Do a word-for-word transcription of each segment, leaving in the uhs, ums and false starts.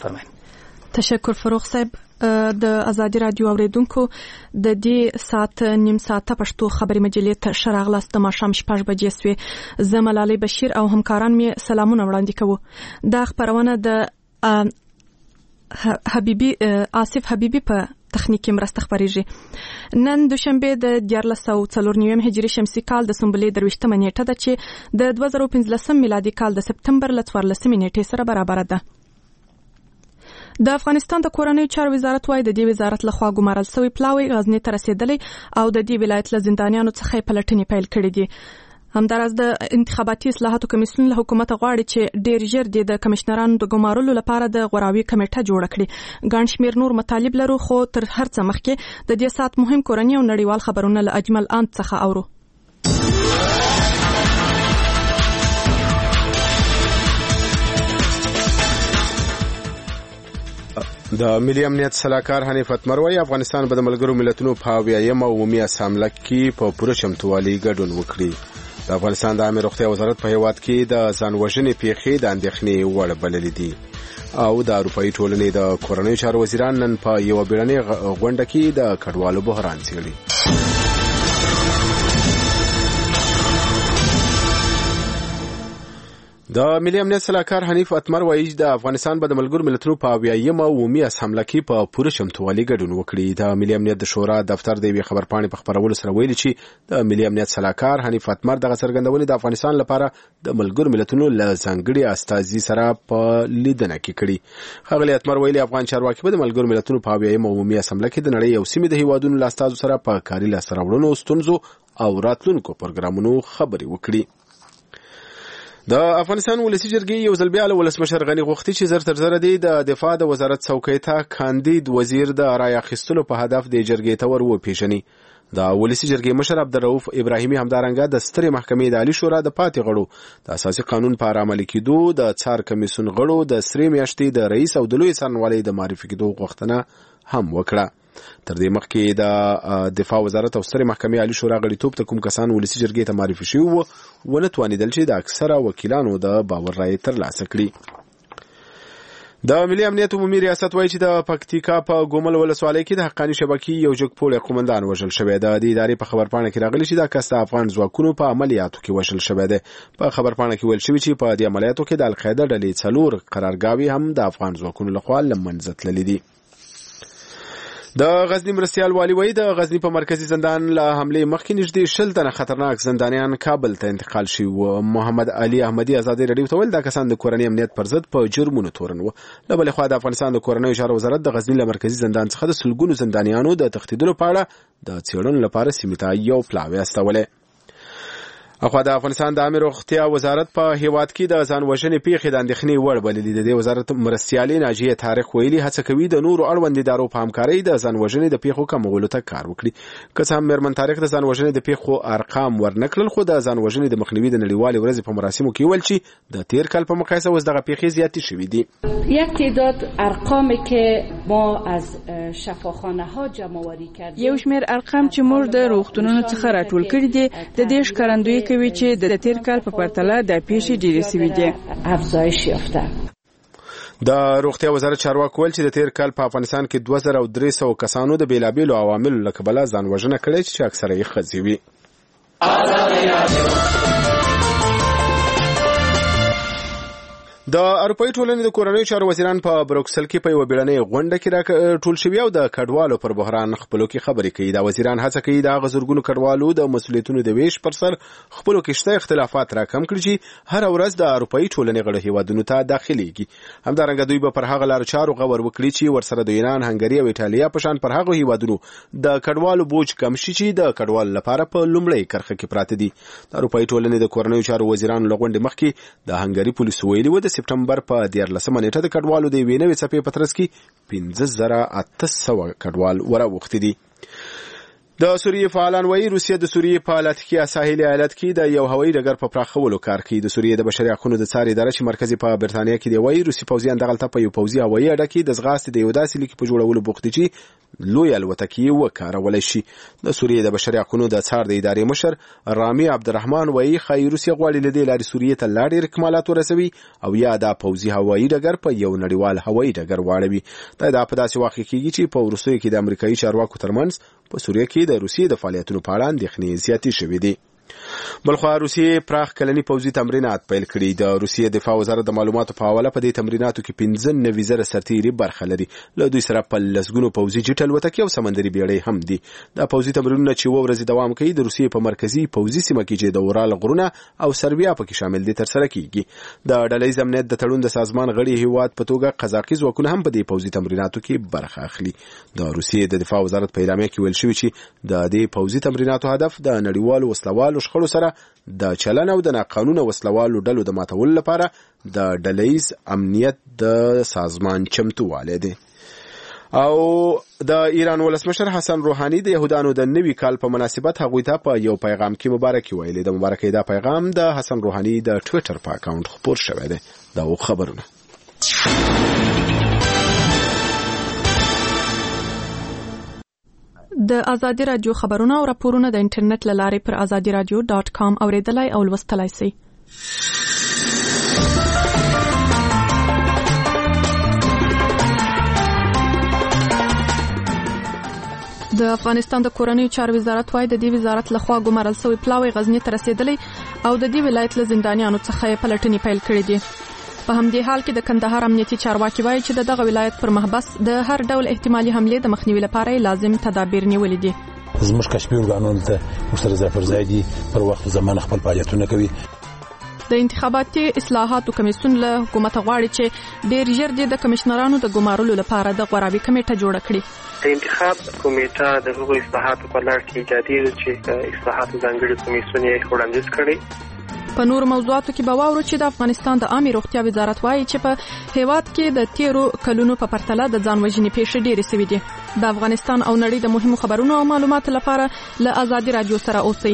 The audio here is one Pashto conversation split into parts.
فرمایئ. تشکر فروغ صاحب. د ازادي رادیو اوریدونکو د دې ساعت نیم ساعته پښتو خبري مجلې ته شراغلاست د ماښام شپږ بجې سوې. زه ملالۍ بشیر او همکاران مې سلامونه وړاندې کوو. دا خبرونه د حبیبي آصف حبیبي په تخنیکی مرسته خبرېږي. نن دوشنبه د دیارلس سوه څلور نویم هجري شمسي کال د سنبلې درویشتمه نیټه ده چې د دوه زره پنځلسم میلادي کال د سپتمبر له څوارلسمې نیټې سره برابره ده. د افغانستان د کورنیو چارو وزارت وايي د دې وزارت لخوا ګمارل شوی پلاوی غزنی ته رسیدلی او د دې ولایت له زندانیانو څخه پلټنې پیل کړې دي. همداراز د انتخاباتي اصلاحاتو کمیسیون له حکومت غواړي چې ډیر ژر د کمشنرانو د ګمارلو لپاره د غوراوي کمیټه جوړه کړي. ګڼ شمېر نور مطالب لرو، خو تر هر څه مخکې د دې ساعت مهم کورني او نړیوال خبرونه له اجمل اند څخه اورو. د ملي امنیت سلاکار حنیف اتمر وايي افغانستان به د ملګرو ملتونو په اویایم عمومي اسامبله کې په پوره چمتووالي ګډون وکړي. د افغانستان د عامه روغتیا وزارت په هیواد کې د ځان وژنې پیښې د اندېښنې وړ بللې دي او د اروپایي ټولنې د کورنیو چارو وزیران نن په یو بیړنۍ غونډه کې د کډوالو بحران څېړي. د ملي امنیت سلاکار حنیف اتمر وايي د افغانستان به د ملګرو ملتونو په اویایم عمومي اسامبله کې په پوره چمتووالي ګډون وکړي. د ملي امنیت د شورا دفتر د یوې خبرپاڼې په خبرولو سره ویلي چې د ملي امنیت سلاکار حنیف اتمر دغه څرګندونې د افغانستان لپاره د ملګرو ملتونو له ځانګړي استازي سره په لیدنه کې کړي. ښاغلي اتمر ویلي افغان چارواکي به د ملګرو ملتونو په اویایم عمومي اسامبله کې د نړۍ او سیمې د هیوادونو له استازو سره په کاري لاسته راوړنو، ستونزو او راتلونکو پروګرامونو خبرې وکړي. د افغانستان ولسی جرګې یو ځل بیا له ولسمشر غني غوښتي چې زر تر زر دی د دفاع د وزارت څوکۍ ته کاندید وزیر د رای اخیستلو په هدف د جرګې ته ور وپیژني. د ولسی جرګې مشر عبدالرؤف ابراهیمي همدارنګه د سترې محکمې د عالی شورا د پاتې غړو د اساسي قانون په عملي کېدو، د څار کمیسیون غړو د سرې میاشتې د رئیس او د لوی څارنوالۍ د معرفي کېدو غوښتنه هم وکړه. تر دې مخکې د دفاع وزارت او سترې محکمې عالی شورا غړیتوب ته کوم کسان ولسی جرګې ته معرفي شوي وو ونه توانېدل چې د اکثره وکیلانو د باور رایې ترلاسه کړي. د ملي امنیت عمومي ریاست وایي چې د پکتیکا په ګومل ولسوالۍ کې د حقاني شبکې یو جګپوړی قومندان وژل شوی دی. د ادارې په خبرپاڼه کې راغلي چې دا کس د افغان ځواکونو په عملیاتو کې وژل شوی دی. په خبرپاڼه کې ویل شوي چې په دې عملیاتو کې د القاعده ډلې څلور قرارګاوې هم د افغان ځواکونو لخوا له منځه تللي دي. د غزنی مرستیال والی وایي د غزنی په مرکزی زندان له حملې مخکې نږدې شل تنه خطرناک زندانیان کابل ته انتقال شوي وو. محمد علي احمدي ازادي رادیو ته ویل دا کسان د کورنۍ امنیت پر ضد په جرمونو تورن وو. له بلې خوا د افغانستان د کورنیو چارو وزارت د غزنی له مرکزی زندان څخه د سلګونو زندانیانو د تښتېدلو په اړه د څېړنو لپاره سیمې ته یو پلاوی استولی. اخوا د افغانستان د عامه روغتیا وزارت په هیواد کې د ځان وژنې پیښې د اندېښنې وړ بللي. د دې وزارت مرستیالې ناجیه طارق ویلي هڅه کوي د نورو اړوند ادارو په همکارۍ د ځان وژنې د پیښو کمولو ته کار وکړي. که څه هم میرمن طارق د ځان وژنې د پیښو ارقام ورنکړل، خو د ځان وژنې د مخنیوي د نړیوالې ورځې په مراسمو کې ویل چې د تیر کال په مقایسه اوس دغه پیښې زیاتې شوې دي. یک تعداد ارقامی که ما از شفاخانه ها جمع آوری کردیم، یو شمېر ارقام چې موږ د روغتونونو څخه راټول کړي دي د دې ښکارندویي کوي چې د تیر کال په پرتله د پیښې ډېرې شوې دي. افزایش یافته. د روغتیا وزارت چارواکو ویل چې د تیر کال په افغانستان کې دوه زره درې سوه کسانو د بیلابیلو عواملو له کبله ځان وژنه کړې چې اکثره یې ښځې وي. د اروپایي ټولنې د کورنیو چارو وزیران په بروکسل کې په یو بیړنۍ غونډه کې راټول شوي او د کډوالو پر بحران خپلو کې خبرې کوي. دا وزیران هڅه کوي د هغه زرګونو کډوالو د مسؤلیتونو د ویش پر سر خپلو کې شته اختلافات راکم کړي چې هره ورځ د اروپایي ټولنې غړو هیوادونو ته داخليږي. همدارنګه دوی به پر هغه لار چارو غور وکړي چې ورسره د یونان، هنګري او ایټالیا په شان پر هغه هیوادونو د کډوالو بوج کم شي چې د کډوالو لپاره په لومړۍ کرښه کې پراته دي. د اروپایي ټولنې د کورنیو چارو وزیرانو له غونډې مخکې د هنګري پولیسو ویلي و د سپټمبر په دیارلسمه نیټه د کډوالو د یوې نوې څپې په ترڅ کې پنځه زره اته سوه کډوال وراوښتي دي. د سوریې فعالان وایي روسیه د سوریې په لاتکیا ساحلي ایالت کې د یو هوایي ډګر په پراخولو کار کوي. د سوریې د بشري حقوقو د څار اداره چې مرکزي په برتانیا کې دی وایي روسي پوځیان دغلته په یو پوځي هوایي اډه کې د ځغاستې د یو داسې لیکې په جوړولو بوخت دي چې لوی الوتکې وکارولای شي. د سوریې د بشري حقوقو د څار د ادارې مشر رامي عبدالرحمن وایي ښایي روسیه غواړي له دې لارې سوریې ته لا ډېر اکمالات ورسوي او یا دا پوځي هوایي ډګر په یو نړیوال هوایي ډګر واړوي. دا دا په داسې وخت کې کېږي چې په وروستیو کې د امریکایي چارواکو ترمنځ په سوریه کې د روسیې د فعالیتونو په اړه اندېښنې زیاتې شوې دي. بلخوا روسیې پراخ کلني پوځي تمرینات پیل کړي. د روسیې دفاع وزارت د معلوماتو په حواله په دې تمریناتو کې پنځه نوي زره سرتیري برخه لري. له دوی سره په لسګونو پوځي جټ الوتکې او سمندري بیړۍ هم دي. دا پوځي تمرینونه چې اووه ورځې دوام کوي د روسیې په مرکزي پوځي سیمه کې چې د اورال غرونه او سربیا پکې شامل دي ترسره کیږي. د ډلهییز امنیت د تړون د سازمان غړي هیواد په توګه قزاقي ځواکونه هم په دې پوځي تمریناتو کې برخه اخلي. د روسیې د دفاع وزارت په اعلامیه کې ویل شوی چې د دې پوځي تمریناتو هدف د نړیوالو وسلوالو شخړو سره د چلن او د ناقانونه وسلوالو ډلو د ماتولو لپاره د ډلهییز امنیت د سازمان چمتووالی دی. او د ایران ولسمشر حسن روحاني د یهودانو د نوي کال په مناسبت هغوی ته په یو پیغام کې مبارکي ویلې. د مبارکۍ دا پیغام د حسن روحاني د ټویټر په اکاونټ خپور شوی دی. دا خبرونه د ازادي رادیو خبرونه او راپورونه د انټرنیټ له لارې پر ازادي رادیو ډاټ کام اوریدلای او لوستلای شئ. د افغانستان د کورنیو چارو وزارت وايي د دې وزارت لخوا ګمارل شوی پلاوی غزنی ته رسیدلی او د دې ولایت له زندانیانو څخه پلټنې پیل کړې دي. په همدې حال کې د کندهار امنیتي چارواکي وایي چې دغه ولایت پر محبس د هر ډول احتمالي حملې د مخنیوي لپاره لازم تدابیر نیولې دي. زموږ کشفي ارګانونو ته مشترک ځای پر ځای دي پر وخت زمانه خپل فعالیتونه کوي. د انتخاباتي اصلاحاتو کمیسیون له حکومت غواړي چې ډېر ژر د کمشنرانو د ګمارلو لپاره د غوراوي کمیټه جوړه کړي. د انتخاب کمیټه د هغو اصلاحاتو په لړ کې ایجادي چې اصلاحاتو ځانګړي کمیسیون یې وړاندیز کړی. په نور موضوعاتو کې به واورو چې د افغانستان د عامه روغتیا وزارت وايي چې په هیواد کې د تیرو کلونو په پرتله د ځان وژنې پیښې ډېرې شوې دي. د افغانستان او نړۍ د مهمو خبرونو او معلوماتو لپاره له ازادي رادیو سره اوسئ.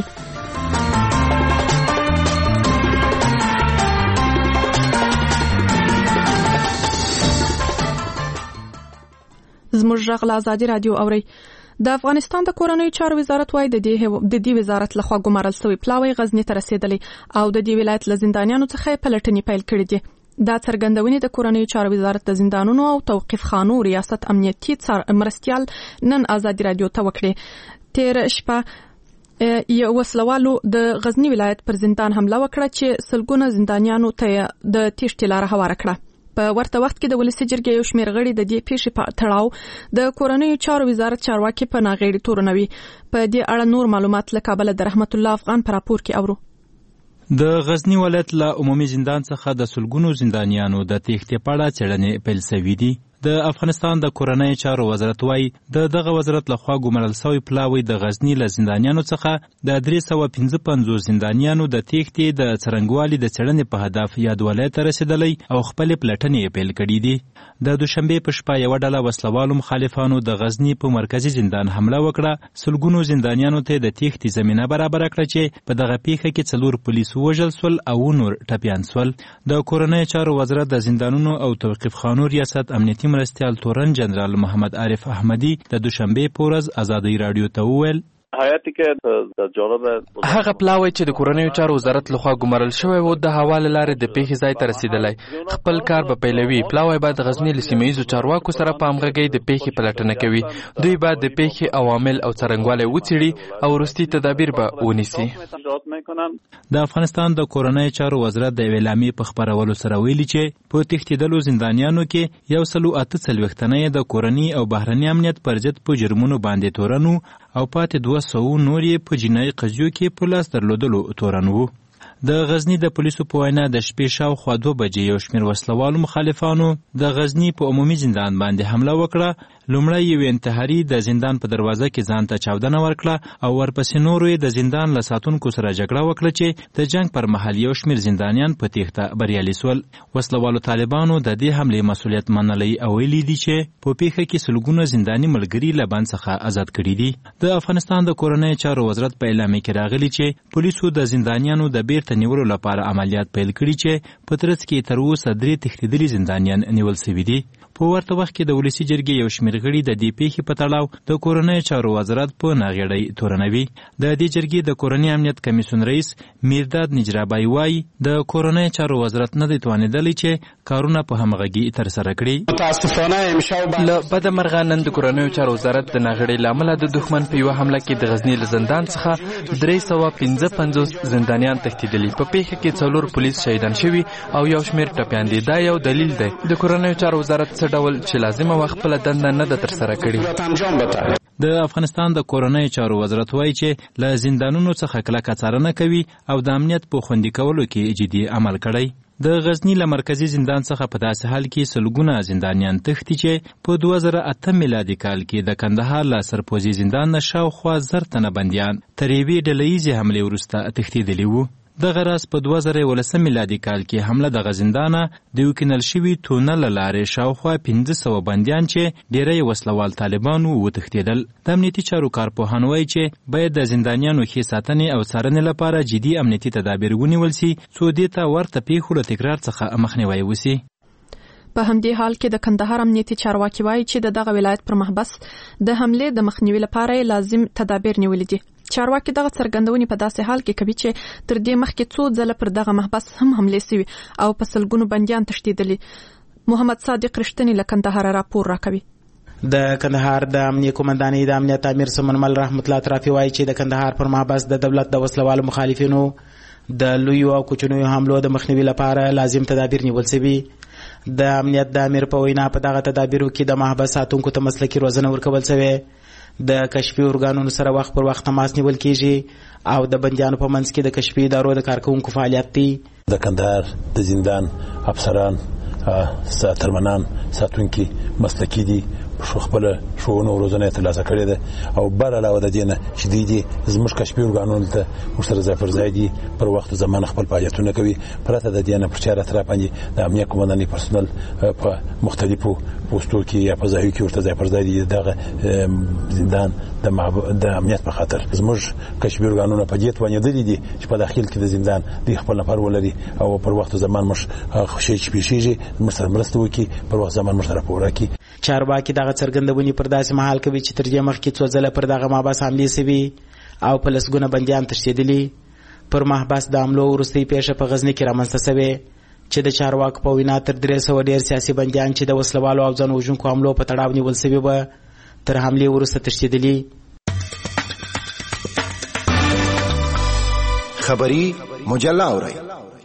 زموږ غږ له ازادي رادیو اورئ. د افغانستان د کورنیو چارو وزارت وايي د دې د دې وزارت لخوا ګمارل شوی پلاوی غزنی ته رسیدلی او د دې ولایت له زندانیانو څخه پلټنې پیل کړې دي. دا څرګندونې د کورنیو چارو وزارت د زندانونو او توقيف خانو ریاست امنیتي مرستيال نن ازادي رادیو ته وکړه. تیر شپه یو وسلوالو د غزنی ولایت پر زندان حمله وکړه چې سلګونه زندانیانو ته د تیښتې لاره هواره کړه. په ورته وخت کې د ولسی جرګې یو شمېر غړي د دې پیښې په تړاو د کورنیو چارو وزارت چارواکي په ناغېړي تورنوي. په دې اړه نور معلومات له کابل د رحمت الله افغان پر راپور کې اورو. د غزنی ولایت له عمومي زندان څخه د سلګونو زندانیانو د تېښتې په اړه څېړنې پیل شوې دي. د افغانستان د کورنیو چارو وزارت وايي د دغه وزارت لخوا ګمارل شوی پلاوی د غزنی له زندانیانو څخه د درې سوه پنځه پنځوس زندانیانو د تېښتې د څرنګوالي د څېړنې په هدف یاد ولایت ته رسېدلی او خپلې پلټنې پیل کړي دي. د دوشنبې په شپه یوه ډله وسلوالو مخالفانو د غزنی په مرکزي زندان حمله وکړه. سلګونو زندانیانو ته د تېښتې زمینه برابره کړه چې په دغه پیښه کې څلور پولیس ووژل سول او نور ټپیان سول. د کورنیو چارو وزارت د زندانونو او توقيف خانو ریاست امنیتي مرستیال تورن جنرال محمد عارف احمدی د دوشنبه پورز ازادي رادیو ته وویل حیاتی که د جوړه هغه پلاوی چې د کورنیو چارو وزارت لخوا ګمارل شوی و د حواله لارې د پیښې ځای ته رسیدلی. خپل کار به پیلوي. پلاوی باید غزنی له سیمه ییزو چارواکو سره په همغږۍ د پیښې پلټنه کوي. دوی باید د پیښې عوامل او څرنګوالی وڅېړي او وروستي تدابیر به ونیسي. د افغانستان د کورنیو چارو وزارت د اعلامیې په خپرولو سره ویلي چې په تښتېدلو زندانیانو کې یو سلو اته څلوېښت تنه د کورني او بهرني امنیت پر ضد په جرمونو باندې تورن او پاتې دوه سوه نور یې په جنایي قضیو کې په لاس درلودلو تورن وو. د غزنی د پولیسو په وینا د شپې شاوخوا دوه بجې یو شمېر وسلوالو مخالفانو د غزنی په عمومي زندان باندې حمله وکړه. لومړی یو انتحاري د زندان په دروازه کې ځان ته چاودنه ورکړه او ورپسې نورو یې د زندان له ساتونکو سره جګړه وکړه چې د جنگ پر مهال یو شمېر زندانیان په تېښته بریالي سول. وسلوالو طالبانو د دې حملې مسؤلیت منلی او ویلي دي چې په پیښه کې سلګونه زنداني ملګري له بند څخه آزاد کړي دي. د افغانستان د کورنیو چارو وزارت په اعلامیه کې راغلي چې پولیسو د زندانیانو د بیرته نیولو لپاره عملیات پیل کړي چې په ترڅ کې تر اوسه درې تښتېدلي زندانیان نیول شوي دي. په ورته وخت کې د ولسی جرګې یو شمېر غړي د دې پیښې په تړاو د کورنۍ چارو وزارت په ناغېړۍ تورنوي. د دې جرګې د کورنۍ امنیت کمیسیون رئیس میرداد نجرابای وایي د کورنۍ چارو وزارت نه دی توانېدلی چې کارونه په همغږي ترسره کړي. متاسفانه له بده مرغه نن د کورنۍ چارو وزارت د ناغېړۍ له امله د دښمن په یوه حمله کې د غزني له زندان څخه درې سوه پنځه پنځوس زندانیان تښتېدلي. په پیښه کې څلور پولیس شهیدان شوي او یو شمېر ټپیان دي. دا یو دلیل دی. د کورنیو چارو وزارت څه ډول چې لازمه وه خپله دنده نه ده ترسره کړې. د افغانستان د کورنیو چارو وزارت وایي چې له زندانونو څخه کلکه څارنه کوي او د امنیت په خوندي کولو کې جدي عمل کړی. د غزنی له مرکزی زندان څخه په داسې حال کې سلګونه زندانیان تښتي چې په دوه زره اته میلادي کال کې د کندهار له سرپوزي زندان نه شاوخوا زر تنه بندیان تر یوې ډلهییزې حملې وروسته تښتېدلي وو. دغه راز په دوه زره یولسم میلادي کال کې حمله دغه زندانه د وکینل شوي تونل له لارې شاوخوا پنځه سوه بندیان چې ډېری وسلوال طالبان وو وتښتېدل. د امنیتي چارو کارپوهان وایي چې باید د زندانیانو ښې ساتنې او څارنې لپاره جدي امنیتي تدابیر ونیول سي څو دې ته ورته پیښو له تکرار څخه مخنیوی وسي. په همدې حال کې د کندهار امنیتي چارواکي وایي چې د دغه ولایت پر محبس د حملې د مخنیوي لپاره لازم تدابیر نیولي دي. چارواکي دغه څرګندونې په داسې حال کې کوي چې تر دې مخکې څو ځله پر دغه محبس هم حملې سوي او په سلګونو بندیان تښتېدلي. محمد صادق رښتینی له کندهار راپور راکوي. د کندهار د امنیه قومندانۍ د امنیت امیر سمنمل رحمت الله ترافي وایي چې د کندهار پر محبس د دولت د وسلوالو مخالفینو د لویو او کوچنیو حملو د مخنیوي لپاره لازم تدابیر نیول شوي. د امنیت د امیر په وینا په دغه تدابیرو کې د محبس ساتونکو ته مسلکي روزنه ورکول شوې. د کشفي ارګانونو سره وخت پر وخت تماس نیول کیږي او د بندیانو په منځ کې د کشفي ادارو د کارکونکو فعالیت دی. د کندهار د زندان افسران ترمنان ساتونکي مسلکي دي، خپل ښوونه او روزنه ترلاسه کړې ده او بل علاوه د دې نه چې دوی دي زموږ کشفي ارګانونو ته موږ سره ځای پر ځای دي پر وخت و زمان خپل فعالیتونه کوي. پرته د دې نه پر چاره اطراف باندې د امنیه قومندانۍ پرسونل په مختلفو پوسټو کې یا په ځایو کې ورته ځای پر ځای دي. دغه زندان د امنیت په خاطر زموږ کشفي ارګانونه په دې توانېدلي دي چې په داخل کې د زندان دوی خپل نفر ولري او پر وخت و زمان موږ شی چې پیښیږي موږ سره مرسته وکړي، پر وخت زمان موږ سره راپور راکړي. چارواکي دغه څرګندونې پر داسې مهال کوي چې تر دې مخکې څو ځله پر دغه محبس حملې سوي او په لسګونه بندیان تښتېدلي. پر محبس د حملو وروستۍ پیښه په غزني کې رامنځته سوې چې د چارواکو په وینا تر درې سوه ډېر سیاسي بندیان چې د وسلوالو او ځان وژونکو حملو په تړاو نیول سوي وه تر حملې وروسته تښتېدلي. خبري مجله اورئ.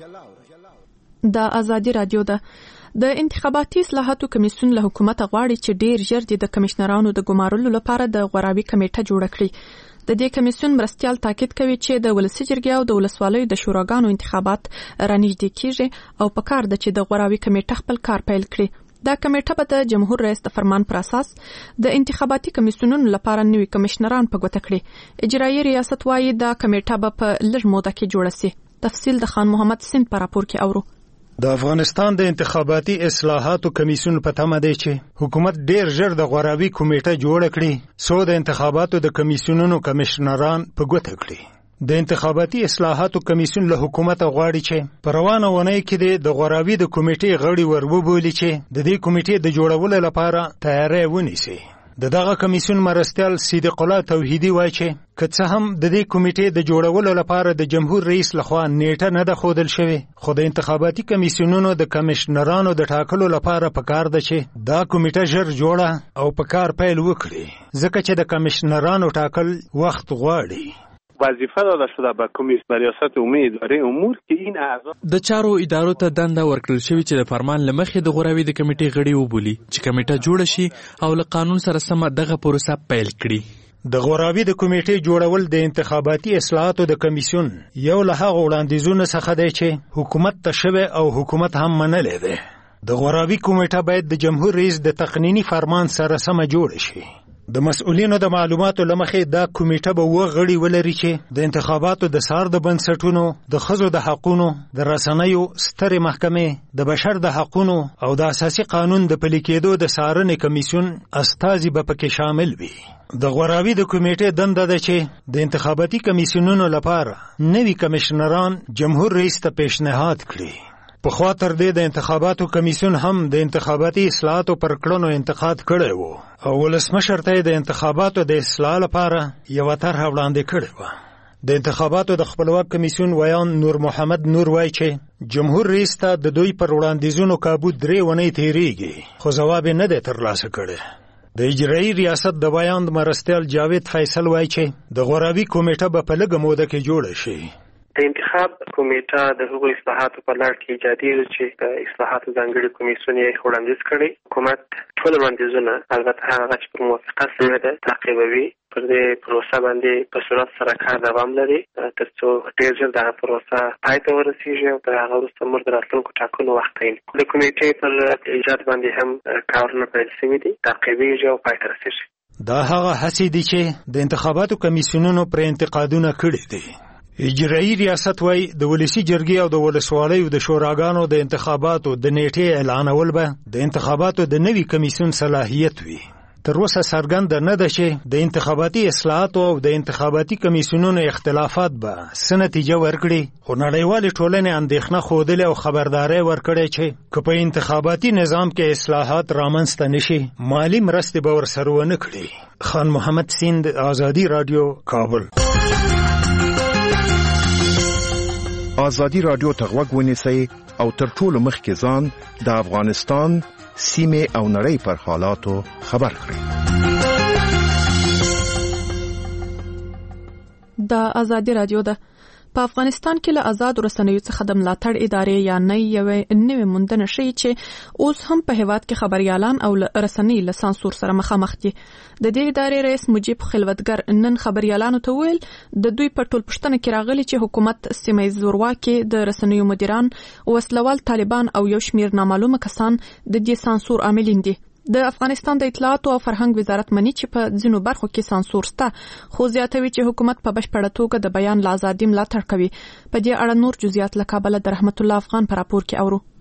د ازادي رادیو ده. د انتخاباتي اصلاحاتو کمیسیون له حکومت غواړي چې ډیر ژر د کمشنرانو د ګمارلو لپاره د غوراوي کمیټه جوړه کړي. د دې کمیسیون مرستیال تاکید کوي چې د ولسی جرګې او د ولسوالیو د شوراګانو انتخابات رانږدې کیږي او په کار ده چې د غوراوي کمیټه خپل کار پیل کړي. دا کمیټه به د جمهور رئیس د فرمان پر اساس د انتخاباتي کمیسیونونو لپاره نوي کمشنران په ګوته کړي. اجرایي ریاست وايي دا کمیټه به په لږ موده کې جوړه سي. تفصیل د خان محمد سین په راپور کې اورو. د افغانستان د انتخاباتي اصلاحاتو کمیسیون په تمه دی چې حکومت ډیر ژر د غوراوي کمیټه جوړه کړي څو د انتخاباتو د کمیسیونونو کمشنران په ګوته کړي. د انتخاباتي اصلاحاتو کمیسیون له حکومت غواړي چې په روانه اونۍ کې د غوراوي د کمیټې غړي وربولي چې د دې کمیټې د جوړولو لپاره تیاری ونیسي. د دغه کمیسیون مرستیال صدیق الله توحیدی وایي چې که څه هم د دې کمیټې د جوړولو لپاره د جمهور رئیس لخوا نیټه نه ده ښودل شوې، خو د انتخاباتي کمیسیونونو د کمشنرانو د ټاکلو لپاره پکار ده چې دا کمیټه ژر جوړه او په کار پیل وکړي ځکه چې د کمشنرانو ټاکل وخت غواړي. وظیفه داده شده به کمیسیون ریاست عمومی اداره امور که این اعضا د چارو ادارو ته دنده ورکړل شوې چې د فرمان له مخې د غوراوي د کمیټې غړي وبولي چې کمیټه جوړه شي او له قانون سره سمه دغه پروسه پیل کړي. د غوراوي د کمیټې جوړول د انتخاباتي اصلاحاتو د کمیسیون یو له هغو وړاندیزونو څخه دی چې حکومت ته شوی او حکومت هم منلی دی. د غوراوي کمیټه باید د جمهور رئیس د تقنیني فرمان سره سمه جوړه شي. د مسؤلینو د معلوماتو لمخې دا کمیټه به و غړي ولري چې د انتخاباتو د سار د بنسټونو، د ښځو د حقونو، د رسنیو سترې محکمې، د بشر د حقونو او د اساسي قانون د پلي کېدو د څارنې کمیسیون استازي به پکې شامل وي. د غوراوي د کمیټې دنده ده چې د انتخاباتي کمیسیونونو لپاره نوي کمشنران جمهور رئیس ته پیشنهاد کړي. په خوا تر دې د انتخاباتو کمیسیون هم د انتخاباتي اصلاحاتو پر کړنو انتقاد کړی و او ولسمشر ته د انتخاباتو د اصلاح لپاره یوه طرحه وړاندې کړې وه. د انتخاباتو د خپلواک کمیسیون ویان نور محمد نور وایي چې جمهور رئیس ته د دوی پر وړاندیزونو کابو درې ونې تېرېږي خو ځواب یې نه دی ترلاسه کړی. د اجرایي ریاست د بیان د مرستیال جاوید فیصل وایي چې د غورابي کمیټه به په لږه موده کې جوړه شي. د انتخاب کمیټه د هغو اصلاحاتو په لړ کې ایجادي چې د اصلاحاتو ځانګړي کمیسیون یې وړاندیز کړی. حکومت ټول وړاندیزونه البته هغه چې پر موافقه سوی ده تعقیبوي. پر دې پروسه باندې په صورت سره کار دوام لري تر څو ډېر ژر دغه پروسه پای ته ورسېږي او تر هغه وروسته موږ د راتلونکو ټاکنو وخت تعیین کړو. د کمیټې پر ایجاد باندې هم کارونه پیل شوي دي، تعقیبېږي او پای ته رسېږي. دا هغه هڅې دي چې د انتخاباتو کمیسیونونو پر انتقادونه کړي دي. اجرایي ریاست وای د ولسی جرګې او د ولسوالیو د شوراګانو د انتخاباتو د نیټې اعلانول به د انتخاباتو د نوي کمیسیون صلاحیت وي. تر اوسه څرګنده نه ده چې د انتخاباتي اصلاحاتو او د انتخاباتي کمیسیونونو اختلافات به څه نتیجه ورکړي، خو نړیوالې ټولنې اندېښنه ښودلې او خبرداری ورکړې چې که په انتخاباتي نظام کې اصلاحات رامنځته نشي مالي مرستې به ورسره ونه کړي. خان محمد سیند، آزادي رادیو، کابل. آزادي رادیو ته غوږ ونیسئ او تر ټولو مخکې ځان د افغانستان سیمې او نړۍ پر حالاتو خبر کړئ. د آزادي رادیو ده. په افغانستان کې له آزاد رسنیو څخه د ملاتړ ادارې یا نه یوې نوې موندنه شوې چې اوس هم په هېواد کې خبريالان او رسنۍ له سانسور سره مخامخ دي. د دې ادارې رئیس مجيب خلوتګر نن خبريالانو ته ویل د دوی په ټولپوښتنه کې راغلي چې حکومت سیمه زورواکي د رسنیو مدیران، وسلوال طالبان او یو شمیر نامعلومه کسان د دې سانسور عاملین دي. د افغانستان د اطلاعاتو او فرهنګ وزارت مني چې په ځینو برخو کې سانسور شته، خو زیاتوي چې حکومت په بشپړه توګه د بیان له ازادۍ ملاتړ کوي. په دې اړه نور جزئیات له کابل د رحمت الله افغان په راپور کې اورو.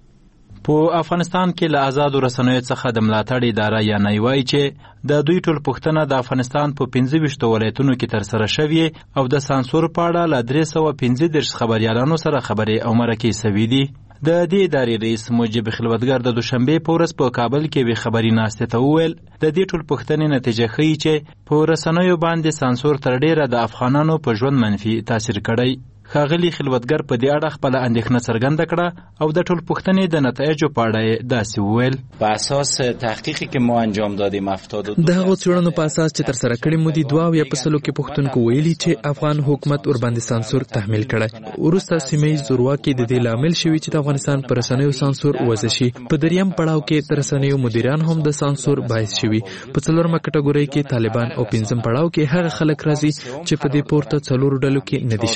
په افغانستان کې له آزادو رسنیو څخه د ملاتړ اداره یا نه وایي چې د دوی ټول پوښتنه د افغانستان په پنځه ویشت ولایتونو کې تر سره شوې او د سانسور په اړه له درې سوه پنځه دېرش خبريالانو سره خبرې او مرکې شوې دي. د دې ادارې رئیس مجيب خلوتګر د دوشنبه په ورځ په کابل کې وی خبري ناشته ته وویل د دې ټول پوښتنې نتیجه ښیي چې په رسنیو باندې سانسور تر ډیره د افغانانو په ژوند منفي تاثیر کړی. ښاغلي خلوتګر په دې اړه خپل اندېښنه څرګنده کړه او د ټول پوښتنې د نتایجو په اړه داسې وویل. په اساس تحقیقی که ما انجام دادیم هفتاد و دو د هغو څېړنو په اساس چې تر سره کړي مو دي دوه اویا په سلو کې پوښتونکو ویلي چې افغان حکومت ورباندې سانسور تحمیل کړی. وروسته سیمه ییز زورواکي د دې لامل شوي چې د افغانستان په رسنیو سانسور وضع شي. په دریم پړاو کې د رسنیو مدیران هم د سانسور باعث شوي. په څلورمه کټګورۍ کې طالبان او پنځم پړاو کې هغه خلک راځي چې په دې پورته څلورو ډلو کې نه دي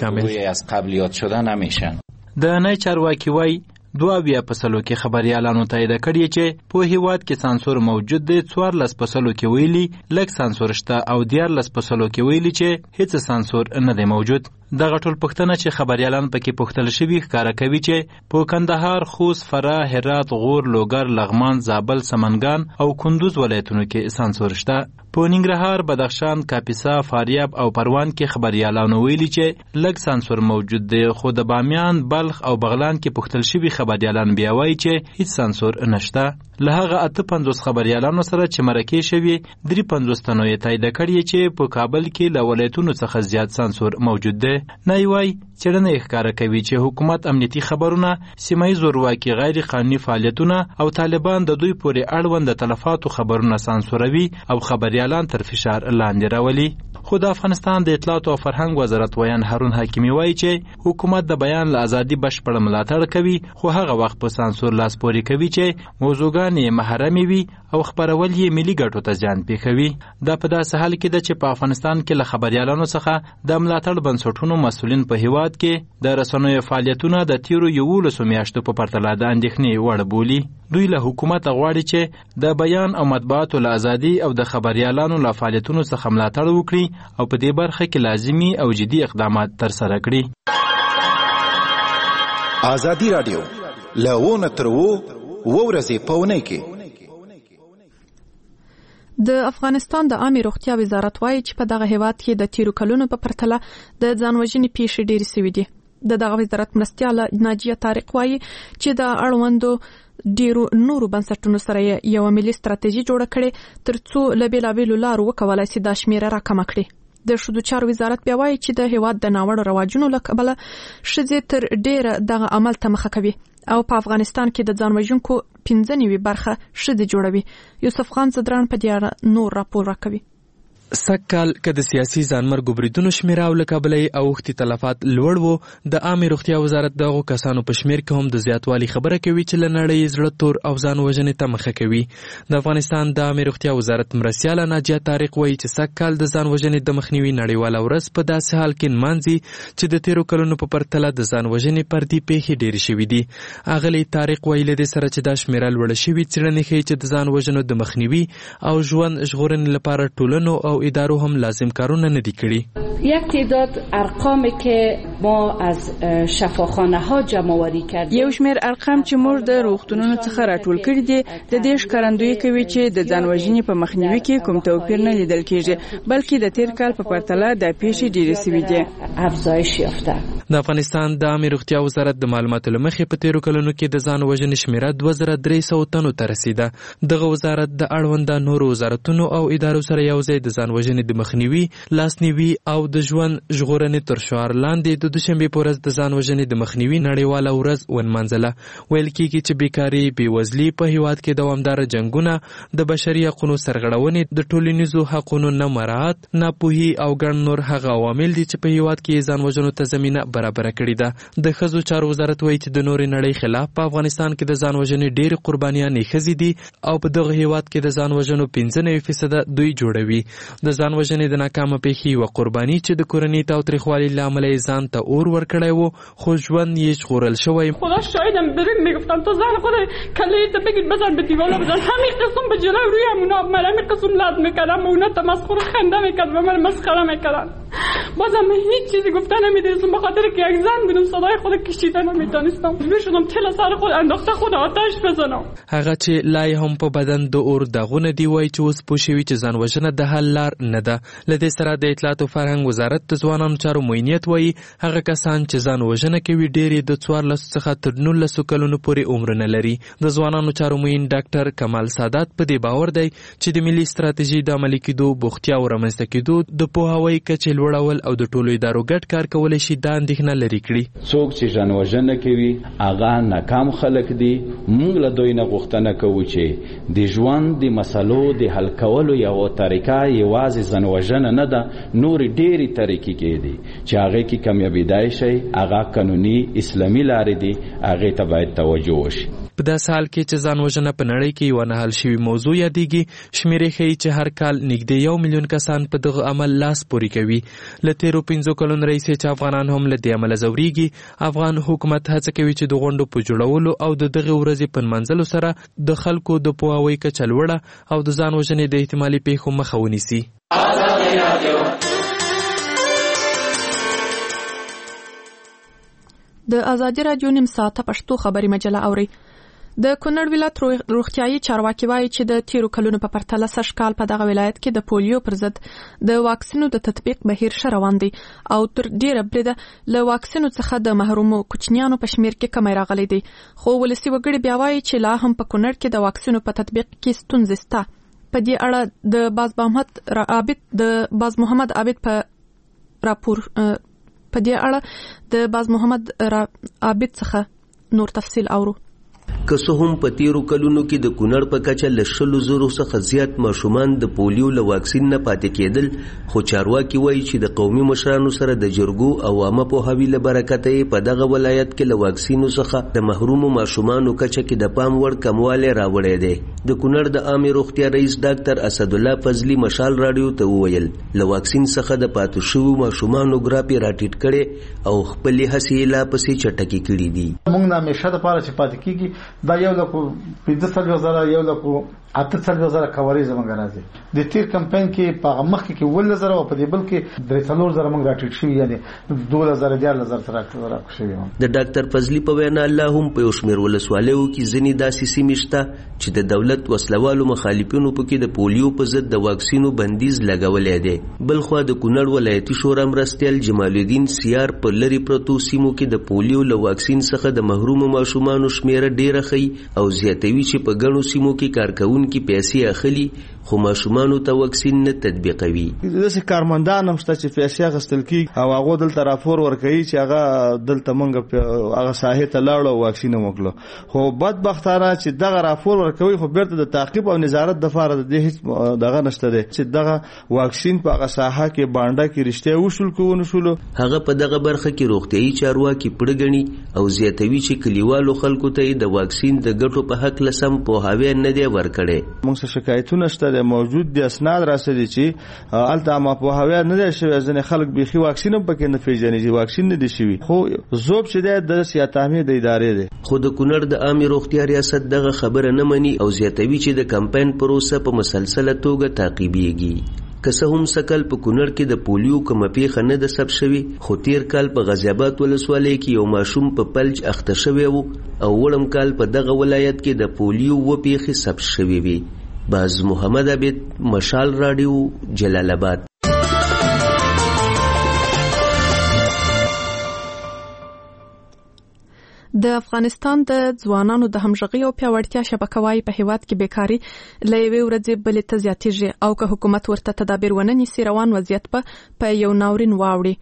شامل. نمیشن. د نه چارواکي وای دوه بیا په سلو کې خبريالانو تایید کړی چې په هیواد کې سانسور موجود دی. څوارلس په سلو کې ویلي لږ سانسور شته او دیارلس په سلو کې ویلي چې هیڅ سانسور نه دی موجود. دغه ټول پوښتنه چې خبريالان پکې پوښتل شوي ښکاره کوي چې په کندهار، خوست، فراه، هرات، غور، لوګر، لغمان، زابل، سمنګان او کندوز ولایتونو کې سانسور شته. په ننګرهار، بدخشان، کاپیسا، فاریاب او پروان کې خبريالانو ویلي چې لږ سانسور موجود دی، خو د بامیان، بلخ او بغلان کې پوښتل شوي خبريالان بیا وایي چې هیڅ سانسور نشته. له هغه اته پنځوس خبريالانو سره چې مرکې شوي درې پنځوس تنو یې تایید کړي چې په کابل کې له ولایتونو څخه زیات سانسور موجود دی. نه وای څېړنه یې ښکاره کوي چې حکومت امنیتي خبرونه، سیمه ییز زورواکي، غیر قانوني فعالیتونه او طالبان د دوی پورې اړوند د تلفاتو خبرونه سانسوروي او خبريالان تر فشار لاندې راولي. خو د افغانستان د اطلاعاتو او فرهنګ وزارت ویان هارون حکیمي وایي چې حکومت د بیان له ازادي بشپړه ملاتړ کوي، خو هغه وخت په سانسور لاس پورې کوي چې موضوعګان یې محرمې وي او خبرول یې ملي ګټو ته زیان پېښوي. دا په داسې حال کې ده چې په افغانستان کې له خبريالانو څخه د ملاتړ بنسټونو مسؤلین په هیواد کې د رسنیو فعالیتونه د تیرو یولسو میاشتو په پرتله د اندېښنې وړ بولي. دوی له حکومت غواړي چې د بیان او مطبوعاتو له ازادي او د خبريالانو له فعالیتونو څخه ملاتړ وکړي او په دې برخه کې لازمي او جدي اقدامات ترسره کړي. آزادي رادیو لونه تر وو ورځې پونه کې د افغانستان د عامه روغتیا وزارت وایي چې په دغه هیواد کې د تیرو کلونو په پرتله د ځانوژنې پیښې ډېرې شوې دي. د دغه وزارت مرستیاله ناجیه طارق وایي چې د اړوندو ډیرو نورو بنسټونو سره یو ملي ستراتیژي جوړه کړي ترڅو له بیلابیلو لارو وکولای شي دا شمیره راکمه کړي. د ښځو چارو وزارت بیا وایي چې د هیواد د ناوړه رواجونو له کبله ښځې تر ډیره دغه عمل ته مخه کوي او په افغانستان کې د ځان وژونکو پنځه نیوي برخه ښځې جوړوي. یوسف خان زدران په دې اړه نور راپور راکوي. سکهال که د سیاسي ځانمرګو بریدونو شمیره او له کبله یې اوښتي تلفات لوړ وو، د عامې روغتیا وزارت دغو کسانو په شمیر کې هم د زیاتوالي خبره کوي چې له نړۍ زړه تور او ځان وژنې ته مخه کوي. د افغانستان د عامې روغتیا وزارت مرستیاله ناجیه طارق وایي چې سکهال د ځان وژنې د مخنیوي نړیواله ورځ په داسې حال کې نمانځي چې د تیرو کلونو په پرتله د ځان وژنې پردي پیښې ډېرې شوي دي. اغلې طارق وایي له دې سره چې دا شمیره لوړه شوې څېړنې ښیي چې د ځان وژنو د مخنیوي او ژوند ژغورنې لپاره ټولنو او ادارو هم لازم کارونه نه دي کړي. یک تعداد ارقامی که ما از شفاخانه ها جمع آوری کردیم، یو شمیر ارقام چې موږ د روغتونونو څخه راټول کړي دي د دې ښکارندویي کوي چې د ځان وژنې په مخنیوي کې کوم توپیر نه لیدل کېږي، بلکې د تیر کال په پرتله د پیښې ډېرې سوي دي. افزایش یافته. د افغانستان د عامې روغتیا وزارت د معلوماتو له مخې په تیرو کلونو کې د ځان وژنې شمیره دوه زره درې سوه تنو ته رسیده. دغه وزارت د اړونده نورو وزارتونو او ادارو سره یوځای د ځان وژنې د مخنیوي، لاسنیوي او د ژوند ژغورنې تر شعار لاندې د دوشنبې په ورځ د ځان وژنې د مخنیوي نړیواله ورځ ونمانځله. ویل کېږي چې بیکاري، بېوزلي، په هیواد کې دوامداره جنګونه، د بشري حقونو سرغړونې، د ټولنیزو حقونو نه مراعات، ناپوهي او ګڼ نور هغه عوامل دي چې په هیواد کې ځان وژنو ته زمینه برابره کړې ده. د ښځو چارو وزارت وایي چې د نورې نړۍ خلاف په افغانستان کې د ځان وژنې ډېرې قربانیانې ښځې دي او په دغه هیواد کې د ځان وژنو پنځه نوي فیصده دوی جوړوي. د ځان وژنې د ناکامه پیښې یوه قرباني چې د کورنۍ تاوتریخوالي له امله یې ځان ته اور ورکړی و، خو ژوند یې ژغورل شوی. خدا شاهدم ببین میگفتم تو زن خود کلیت بگید بزن به دیوار بزن، همین قسم به جلو روی همونا من همین قسم لد میکردم و اونا تمسخر خنده میکرد و من مسخره میکردن. بازم هیچ چیزی گفتن نمیدونستم به خاطر که یک زن بودم صدای خود کشیدن نمیدونستم. مجبور شدم تل سر خود انداخته خود آتش بزنم. هغه چې لای هم په بدن د اور داغونه دی وای چې اوس پوه شوي چې ځان وژنه د حل لار نه ده. له دې سره د اطلاعات او فرهنګ وزارت د ځوانانو چارو معینیت وایي هغه کسان چې ځان وژنه کوي ډېرې د څوارلسو څخه تر نولسو کلونو پورې عمر نه لري. د ځوانانو چارو معین ډاکټر کمال سادات په دې باور دی چې د ملي ستراتیژي د عملي کېدو، بوختیا او رامنځته کېدو، د پوهاوي کچې لوړول او د ټولو ادارو ګډ کار کولی شي دا اندېښنه لرې کړي. څوک چې ځان وژنه کوي هغه ناکام خلک دي. موږ له دوی نه غوښتنه کوو چې د ژوند د مسلو د حل کولو یوه طریقه یوازې ځان وژنه نه ده، نورې ډېرې طریقې کې دي چې هغې کې کامیابېدای شي. هغه قانوني اسلامي لارې دي، هغې ته باید توجه وشي. په داسې حال کې چې ځان وژنه په نړۍ کې یوه نه حل شوې موضوع یادېږي، شمېرې ښیي چې هر کال نږدې یو میلیون کسان په دغه عمل لاس پورې کوي. له تېرو پنځو کلونو راهیسې چې افغانان هم له دې عمله ځورېږي، افغان حکومت هڅه کوي چې د غونډو په جوړولو او د دغې ورځې په نمانځلو سره د خلکو د پوهاوي کچه لوړه او د ځان وژنې د احتمالي پیښو مخه ونیسي. د ازادي راډیو نیم ساعته پښتو خبري مجله اوري. د کونړ ولایت روغتیايي چارواکي وایي چې د تیرو کلونو په پرتله سږ کال په دغه ولایت کې د پولیو پر ضد د واکسینو د تطبیق بهیر ښه روان دی او تر ډیره بریده له واکسینو څخه د محرومو کوچنیانو په شمیر کې کمی راغلی دی. خو ولسي وګړي بیا وایي چې لا هم په کونړ کې د واکسینو په تطبیق کې ستونزې شته. په دې اړه د باز محمد عابد د باز محمد عابد په راپور په دې اړه د باز محمد عابد څخه نور تفصیل اورو. که څه هم په تیرو کلونو کې د کونړ په کچه له شلو زرو څخه زیات ماشومان د پولیو له واکسین نه پاتې کېدل، خو چارواکي وایي چې د قومي مشرانو سره د جرګو او عامه پوهاوي له برکته یې په دغه ولایت کې له واکسینو څخه د محرومو ماشومانو کچه کې د پام وړ کموالی راوړی دی. د کونړ د عامې روغتیا رئیس ډاکټر اسدالله فضلي مشال راډیو ته وویل له واکسین څخه د پاتې شویو ماشومانو ګراپې راټیټ کړي او خپلې هڅې یې لا پسې چټکې کړي دي. موږ نه همیشه دپاره چې پاتې کېږي دا یو لکو پنځه څلوېښت زره یو لکو اته څلور زره کوریز موږ راځي د تیر کمپاین کې په مخ کې ول زره او په دې بل کې درې څلور زره موږ راټیټ شو یعنی دوه زره دیار زره تر راټیټ شو. د ډاکټر فضلی په وینا الله هم په شمیر ولسوالیو کې ځنی داسې سیمشته چې د دولت وسلوالو مخالفینو په کې د پولیو په ضد د واکسینو بندیز لګولې دی. بل خو د کونړ ولایتي شورا مرستیال جمال الدین سیار په لری پروتو سیمو کې د پولیو له واکسین څخه د محروم ماشومان شمیر ډیره خي او زیاتوي چې په ګڼو سیمو کې کارکون کې پیسې اخلي خو ماشومان ته واکسین نه تطبیقوي. داسې کارمندان هم شته چې پیسې اخیستل کیږي او هغه دلته راپور ورکوي چې هغه دلته مونږ هغه ساحې ته لاړو او واکسین وکړو. خو بدبختانه چې دغه راپور ورکوي خو بیرته د تعقیب او نظارت د لپاره د دې هیڅ دغه نشته دی چې دغه واکسین په هغه ساحه کې باندې کې رښتیا وشول کوونه شول. هغه په دغه برخه کې روغتيایي چارواکي پړګني او زیاتوي چې کلیوالو خلکو ته د واکسین د ګټو په حق لسم په هاوی نه دی ورکړي. موږ څه شکایتونه شته موجود دي اسناد راسي چې الته ما په هاوی نه دی شوی ځنه خلک بيخي واکسین هم پکې نه پیژني چې واکسین نه دي شوی خو زوب چې د سیاتامي د ادارې دی. خو د کونړ د عامه روغتیا ریاست دغه خبره نه مني او زیاتوي چې د کمپاین پروسه په مسلسله توګه تعقیبېږي. که څه هم سکل په کونړ کې د پولیو کومه پیښه نه ده ثبت شوې خو تیر کال په غازی آباد ولسوالۍ کې یو ماشوم په فلج اخته شوی و او وړم کال په دغه ولایت کې د پولیو و پیښې ثبت شوې وي. باز محمد عبید مشال رادیو جلال آباد. د افغانستان د ځوانانو د همغږي او پیاوړتیا شبکه وايي په هیواد کې بیکاری له یوې ورځې بلې ته زیاتېږي او که حکومت ورته تدابیر ونه نیسي روان وضعیت په یو ناورین واوړي.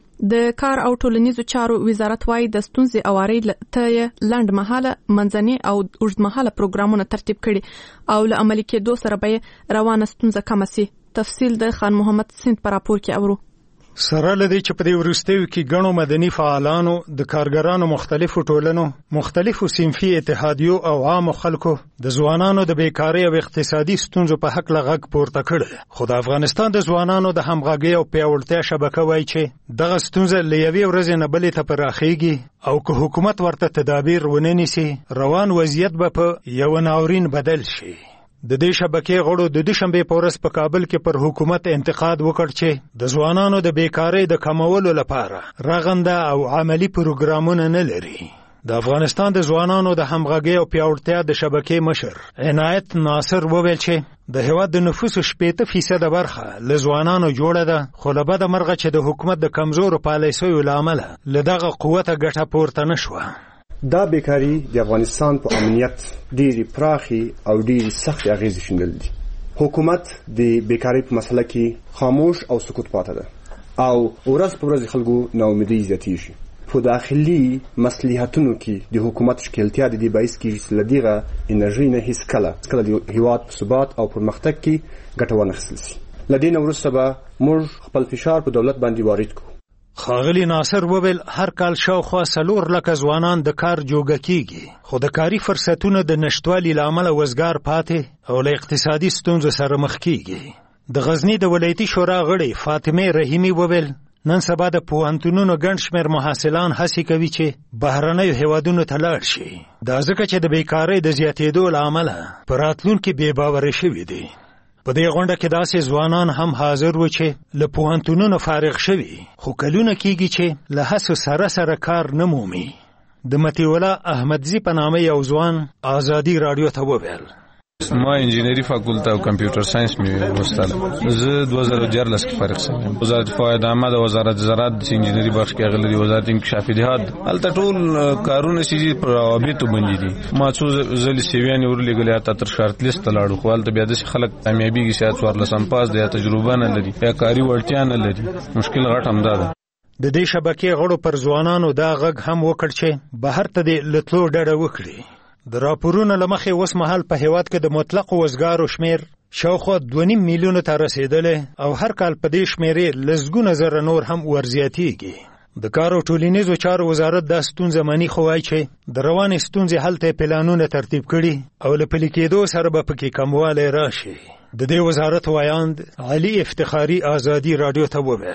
د کار او ټولنیزو چارو وزارت وايي د ستونزې اواري ته لنډ مهاله منځني او اوږدمهاله پروګرامونه ترتیب کړي او له عملي کېدو سره به روانه ستونزه کم شي. تفصیل د خان محمد سند پر راپور کې اورو. سره لدی چې په دې ورستیو کې غنو مدني فعالانو د کارګرانو مختلفو ټولنو مختلفو صنفي اتحادیو او عام خلکو د ځوانانو د بیکاری او اقتصادي ستونزو په حق لغږ پورته کړ. خو د افغانستان د ځوانانو د همغږي او پیاوړتیا شبکه وایي چې دغه ستونزه له یوې ورځې نه بلې ته پراخیږي او که حکومت ورته تدابیر ونه نیسي روان وضعیت به په یو ناورین بدل شي. د دې شبکې غړو د دوشنبه په ورځ په کابل کې پر حکومت انتقاد وکړ چې د ځوانانو د بیکاری د کمولو لپاره رغنده او عملی پروګرامونه نه لري. د افغانستان د ځوانانو د همغږي او پیاوړتیا د شبکې مشر عنایت ناصر وویل چې د هیواد د نفوس شپږ فیصد برخه له ځوانانو جوړه ده خو له بده مرغه چې د حکومت د کمزورو پالیسیو له امله له دغه قوته ګټه پورته نشوه. دا بیکاری د افغانستان په امنیت ډېری پراخي او ډېری سخت اغیزې شیندل دي. حکومت د بیکاری په مسله کې خاموش او سکوت پاتې ده او ورځ په ورځ خلکو ناامیدي زیاتېږي. په داخلي مصلحتونو کې د حکومت شکلتیا د دې باعث کېږي چې له دغه انرژي نه هیڅ کله کله د هیواد په ثبات او پرمختګ کې ګټه ونه اخیستل شي. له دې نه وروسته به موږ خپل فشار په دولت باندې وارد کړو. خاغلی ناصر وویل هر کال شاوخوا څلور لکه ځوانان د کار جوګه کیږي خو د کاري فرصتونو د نشټوالي له امله وزګار پاتې او له اقتصادي ستونزو سره مخ کیږي. د غزنی د ولایتي شورا غړي فاطمه رحیمی وویل نن سبا د پوهنتونونو ګڼ شمېر محصلان هڅې کوي چې بهرنیو هیوادونو ته لاړ شي. دا ځکه چې د بیکارۍ د زیاتېدو له امله په راتلونکي بې باوري شوي دي. په دې غونډه کې داسې ځوانان هم حاضر و چې له پوهنتونونو فارغ شوي خو کلونه کېږي چې له هڅو سره سره کار نه مومي. د مطیع الله احمدزي په نامه یو ځوان ازادي راډیو ته وویل ما انجینری فاکولټه او کمپیوټر ساينس مې وستل. زه دوه زره چهارلس کې فارغ شوم. وزارت فواید عامه د وزارت زراعت د انجینری بخش کې غلري وزارت انکشاف دهات الته ټول کارونه چې پر روابطو باندې دي. ما څو ځلې سیویان ورلګلې اته تر شرط لیست لاړو خو الته بیا د خلک کامیابیږي چې څوار لسم پاس د تجربه نه لري یا کاری وړتیا نه لري. مشکل غټ هم ده. د دې شبکې غړو پر ځوانانو دا غږ هم وکړ چې بهر ته د لټلو ډډه وکړي. د راپورونو له مخې اوس مهال په هیواد کې د مطلق وزګارو شمیر شاوخوا دوه نیم میلیونه ته رسیدلی او هر کال په دې شمیرې لسګونه زره نور هم ورزیاتیږي. د کار او ټولنیزو چارو وزارت دا ستونزه مني خو وایي چې د روانې ستونزې حل ته پلانونه ترتیب کړي او له پلي کېدو سره به پکې کموالی راشي. د دې وزارت وایاند علي افتخاري ازادي راډیو ته وویل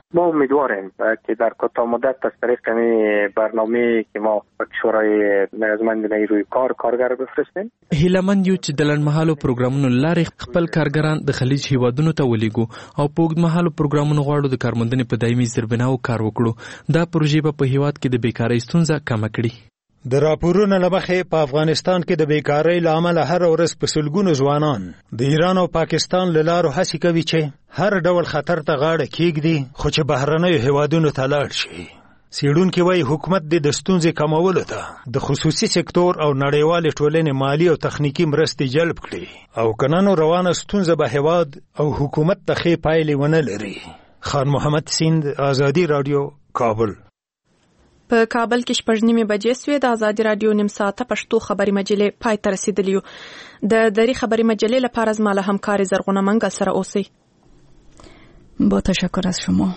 ما امیدواریم که در کوتاه مدت از طریق برنامه که ما شورای نیازمند نیروی کار کارګر بفرستیم. هیلمند یو چې د لنډمهالو پروګرامونو لارې خپل کارګران د خلیج هیوادونو ته ولېږو او په اوږدمهالو پروګرامونو غواړو د کارموندنې په دایمي زیربناو کار وکړو. دا پروژې به په هیواد کې د بیکارۍ ستونزه کمه کړي. د راپورونو له مخې په افغانستان کې د بیکارۍ له امله هر ورځ په سلګونو ځوانان د ایران او پاکستان له لارو هڅې کوي چې هر ډول خطر ته غاړه کېږدي خو چې بهرنیو هیوادونو ته لاړ شي. څېړونکي وایي حکومت دې د ستونزې کمولو ته د خصوصي سکتور او نړیوالې ټولنې مالي او تخنیکي مرستې جلب کړي او که نه نو روانه ستونزه به هیواد او حکومت ته ښې پایلې ونه لري. خان محمد سیند، آزادي راډیو، کابل. په کابل کې شپږ نیمې بجې سوې. د آزادي راډیو نیم ساعته پښتو خبري مجلې پای ته رسیدلې یو. د دری خبري مجلې لپاره زما له همکاري زرغونه منګل سره اوسئ. با تشکر از شما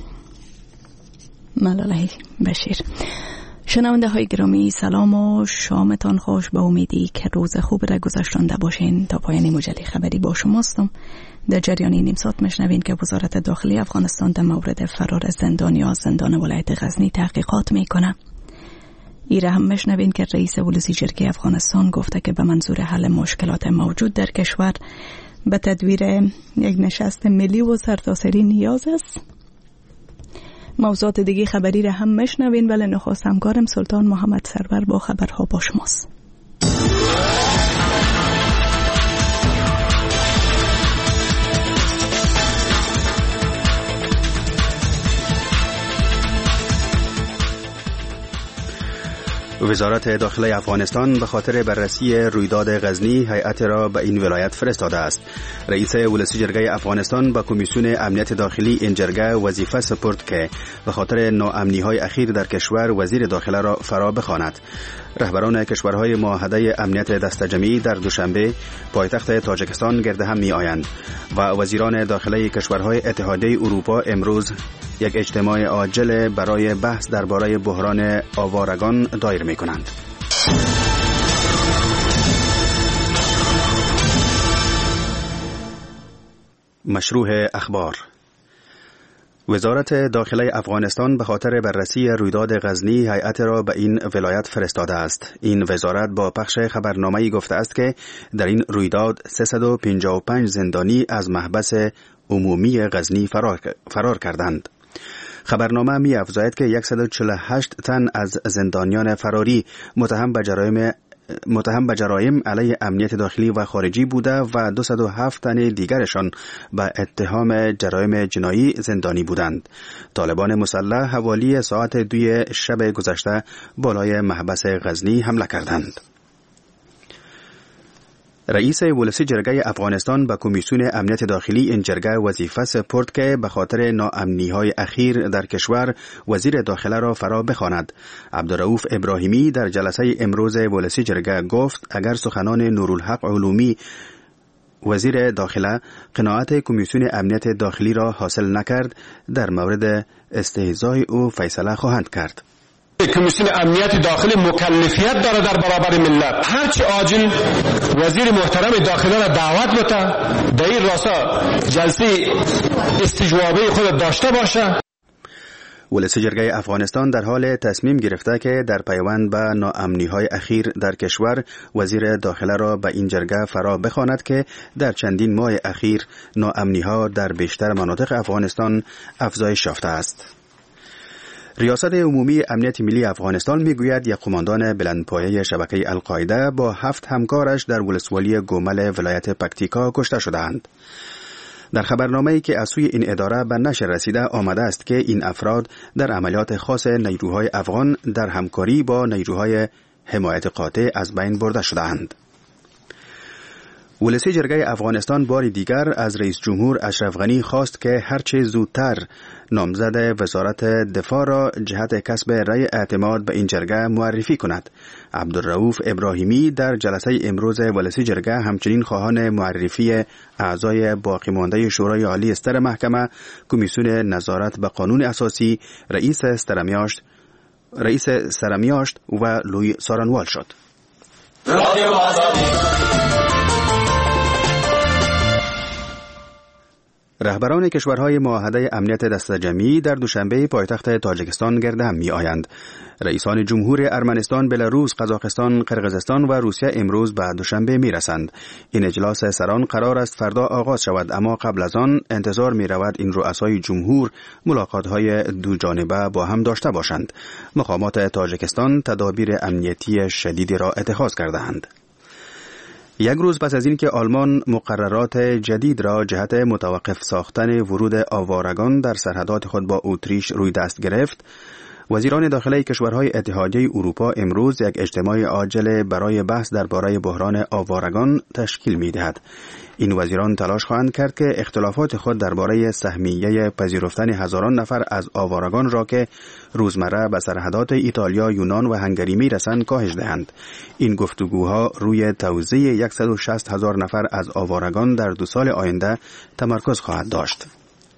ملاله بشیر. شنونده های گرامی، سلام و شامتان خوش. به امیدی که روز خوب را گذشتانده باشین. تا پایان مجله خبری با شماستم. در جریان نیم ساعت میشنوین که وزارت داخلی افغانستان در مورد فرار زندانی از زندان ولایت غزنی تحقیقات میکنه. ایره هم میشنوین که رئیس ولسی جرگه افغانستان گفته که به منظور حل مشکلات موجود در کشور به تدویر یک نشست ملی و سرتاسری نیاز است. موضوعات دیگه خبری را هم میشنوین، ولی نخست همکارم سلطان محمد سرور با خبرها با شماست. وزارت داخله افغانستان به خاطر بررسی رویداد غزنی هیئت را به این ولایت فرستاده است. رئیس ولسی جرگه افغانستان به کمیسیون امنیت داخلی این جرگه وظیفه سپرد که به خاطر ناامنی‌های اخیر در کشور وزیر داخله را فرا بخواند. رهبران کشورهای معاهده امنیت دستجمعی در دوشنبه پایتخت تاجیکستان گرد هم می آیند و وزیران داخله کشورهای اتحادیه اروپا امروز یک اجتماع عاجل برای بحث درباره بحران آوارگان دایر می کنند. مشروع اخبار. وزارت داخله افغانستان به خاطر بررسی رویداد غزنی هیئت را به این ولایت فرستاده است. این وزارت با پخش خبرنامه‌ای گفته است که در این رویداد سیصد و پنجاه و پنج زندانی از محبس عمومی غزنی فرار, فرار کردند. خبرنامه می افزاید که صد و چهل و هشت تن از زندانیان فراری متهم به جرایم متهم به جرایم علیه امنیت داخلی و خارجی بوده و دویست و هفت تن دیگرشان به اتهام جرایم جنایی زندانی بودند. طالبان مسلح حوالی ساعت دوی شب گذشته بالای محبس غزنی حمله کردند. رئیس ولسی جرگه افغانستان به کمیسیون امنیت داخلی این جرگه وظیفه سپرد که به خاطر ناامنی‌های اخیر در کشور وزیر داخله را فرا بخواند. عبدالرؤوف ابراهیمی در جلسه امروز ولسی جرگه گفت اگر سخنان نورالحق علومی وزیر داخله قناعت کمیسیون امنیت داخلی را حاصل نکرد، در مورد استهزای او فیصله خواهند کرد. کمیسیون امنیت داخلی مکلفیت داره در برابر ملت. هرچی عاجل وزیر محترم داخله را دعوت بده در این راستا جلسه استجوابه خود داشته باشه. ولسی جرگه افغانستان در حال تصمیم گرفته که در پیوند به ناامنی‌های اخیر در کشور وزیر داخله را به این جرگه فرا بخواند که در چندین ماه اخیر ناامنی‌ها در بیشتر مناطق افغانستان افزایش یافته است. ریاست عمومی امنیت ملی افغانستان میگوید یک قماندان بلندپایه شبکه القاعده با هفت همکارش در ولسوالی گومل ولایت پکتیکا کشته شدند. در خبرنامه‌ای که از سوی این اداره به نشر رسیده آمده است که این افراد در عملیات خاص نیروهای افغان در همکاری با نیروهای حمایت قاطع از بین برده شدند. ولسی جرگه افغانستان بار دیگر از رئیس جمهور اشرف غنی خواست که هرچه زودتر نامزد وزارت دفاع را جهت کسب رأی اعتماد به این جرگه معرفی کند. عبدالرؤوف ابراهیمی در جلسه امروز ولسی جرگه همچنین خواهان معرفی اعضای باقی مانده شورای عالی ستر محکمه، کمیسیون نظارت به قانون اساسی، رئیس سترمیاشت، رئیس سرمیاشت و لوی سارنوال شد. رهبران کشورهای معاهده امنیت دسته‌جمعی در دوشنبه پایتخت تاجیکستان گرد هم می‌آیند. رئیسان جمهور ارمنستان، بلاروس، قزاقستان، قرقیزستان و روسیه امروز به دوشنبه می‌رسند. این اجلاس سران قرار است فردا آغاز شود، اما قبل از آن انتظار می‌رود این رؤسای جمهور ملاقات‌های دو جانبه با هم داشته باشند. مقامات تاجیکستان تدابیر امنیتی شدیدی را اتخاذ کرده‌اند. یک روز پس از اینکه آلمان مقررات جدید را جهت متوقف ساختن ورود آوارگان در سرحدات خود با اتریش روی دست گرفت، وزیران داخلی کشورهای اتحادیه اروپا امروز یک اجتماع عاجل برای بحث درباره بحران آوارگان تشکیل می‌دهد. این وزیران تلاش خواهند کرد که اختلافات خود درباره سهمیه پذیرفتن هزاران نفر از آوارگان را که روزمره به سرحدات ایتالیا، یونان و هنگری می‌رسند کاهش دهند. این گفتگوها روی توزیع صد و شصت هزار نفر از آوارگان در دو سال آینده تمرکز خواهد داشت.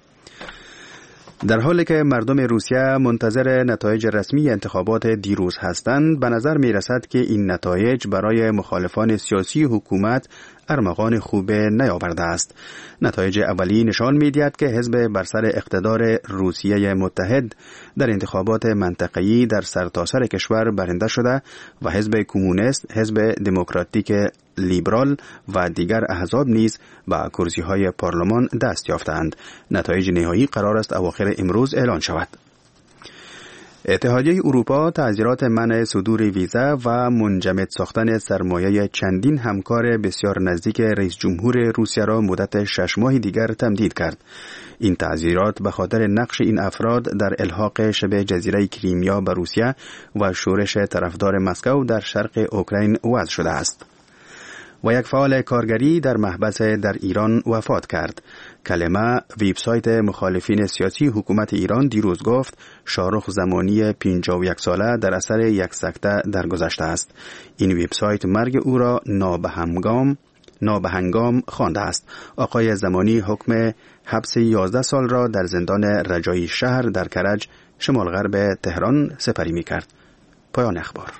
در حالی که مردم روسیه منتظر نتایج رسمی انتخابات دیروز هستند، به نظر می رسد که این نتایج برای مخالفان سیاسی حکومت ارمغان خوب نیاورده است. نتایج اولی نشان می دهد که حزب بر سر اقتدار روسیه متحد در انتخابات منطقه‌ای در سرتاسر کشور برنده شده و حزب کمونیست، حزب دموکراتیک لیبرال و دیگر احزاب نیز به کرسی‌های پارلمان دست یافتند. نتایج نهایی قرار است اواخر امروز اعلان شود. اتحادیه اروپا تعزیرات منع صدور ویزا و منجمد ساختن سرمایه چندین همکار بسیار نزدیک رئیس جمهور روسیه را مدت شش ماه دیگر تمدید کرد. این تعزیرات به خاطر نقش این افراد در الحاق شبه جزیره کریمیا به روسیه و شورش طرفدار مسکو در شرق اوکراین وضع شده است. و یک فعال کارگری در محبس در ایران وفات کرد. کلمه وبسایت مخالفین سیاسی حکومت ایران دیروز گفت شارخ زمانی پنجاه و یک ساله در اثر یک سکته درگذشته است. این وبسایت مرگ او را نابهنگام نابهنگام خوانده است. آقای زمانی حکم حبس یازده سال را در زندان رجایی شهر در کرج شمال غرب تهران سپری می کرد. پایان اخبار.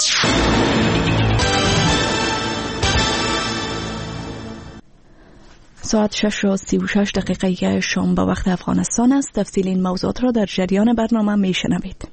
ساعت شش و سی و شش دقیقه شام به وقت افغانستان است. تفصیل این موضوعات را در جریان برنامه می شنوید.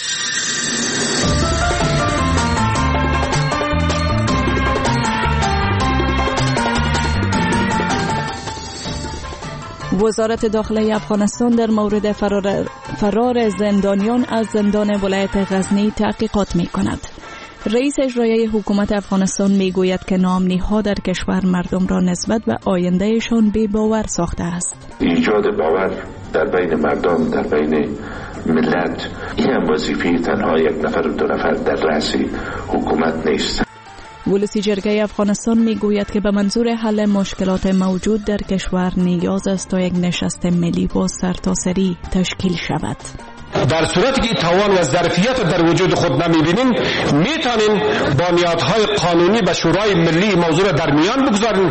وزارت داخله افغانستان در مورد فرار, فرار زندانیان از زندان ولایت غزنی تحقیقات می کند. رئیس اجرایی حکومت افغانستان می گوید که ناامنی‌ها در کشور مردم را نسبت به آیندهشان بی باور ساخته است. ایجاد باور در بین مردم، در بین ملت، این هم وظیفه تنها یک نفر و دو نفر در رأس حکومت نیست. ولسی جرگه افغانستان می گوید که به منظور حل مشکلات موجود در کشور نیاز است تا یک نشست ملی با سرتاسری تشکیل شود. در صورتی که توان و ظرفیت در وجود خود نمی‌بینیم، می‌توانیم بنیادهای قانونی به شورای ملی موضوع را در میان بگذاریم.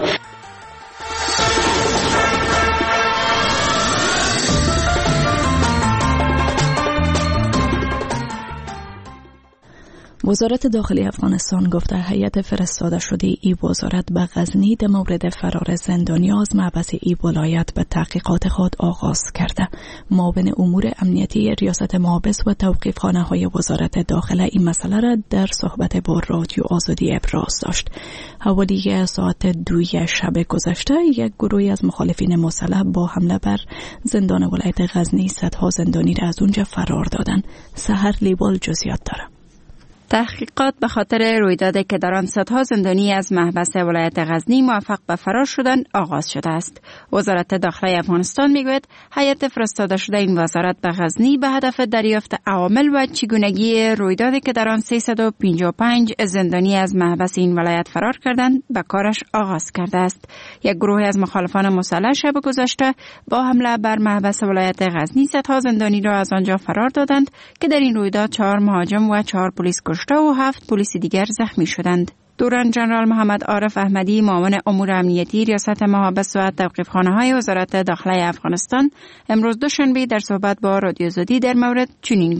وزارت داخلی افغانستان گفته هیئت فرستاده شده ای وزارت به غزنی در مورد فرار زندانیان از محبس ای ولایت به تحقیقات خود آغاز کرده. معاون امور امنیتی ریاست محابس و توقیفخانه های وزارت داخله این مسئله را در صحبت با رادیو آزادی ابراز داشت. حوالی ساعت دوی شب گذشته یک گروهی از مخالفین مسلح با حمله بر زندان ولایت غزنی صدها زندانی را از اونجا فرار دادن. سحر لیبال جزئیات داره. تحقیقات به خاطر رویدادی که در آن صدها زندانی از محبس ولایت غزنی موفق به فرار شدند آغاز شده است. وزارت داخله افغانستان میگوید هیئت فرستاده شده این وزارت به غزنی به هدف دریافت عوامل و چگونگی رویدادی که در آن سیصد و پنجاه و پنج زندانی از محبس این ولایت فرار کردند به کارش آغاز کرده است. یک گروه از مخالفان مسلح شب گذشته با حمله بر محبس ولایت غزنی صدها زندانی را از آنجا فرار دادند که در این رویداد چهار مهاجم و چهار پلیس کشته و هفت پلیس دیگر زخمی شدند. دوران جنرال محمد عارف احمدی معاون امور امنیتی ریاست محابس و توقیفخانه های وزارت داخله افغانستان امروز دوشنبه در صحبت با رادیو آزادی در مورد چنین گفت: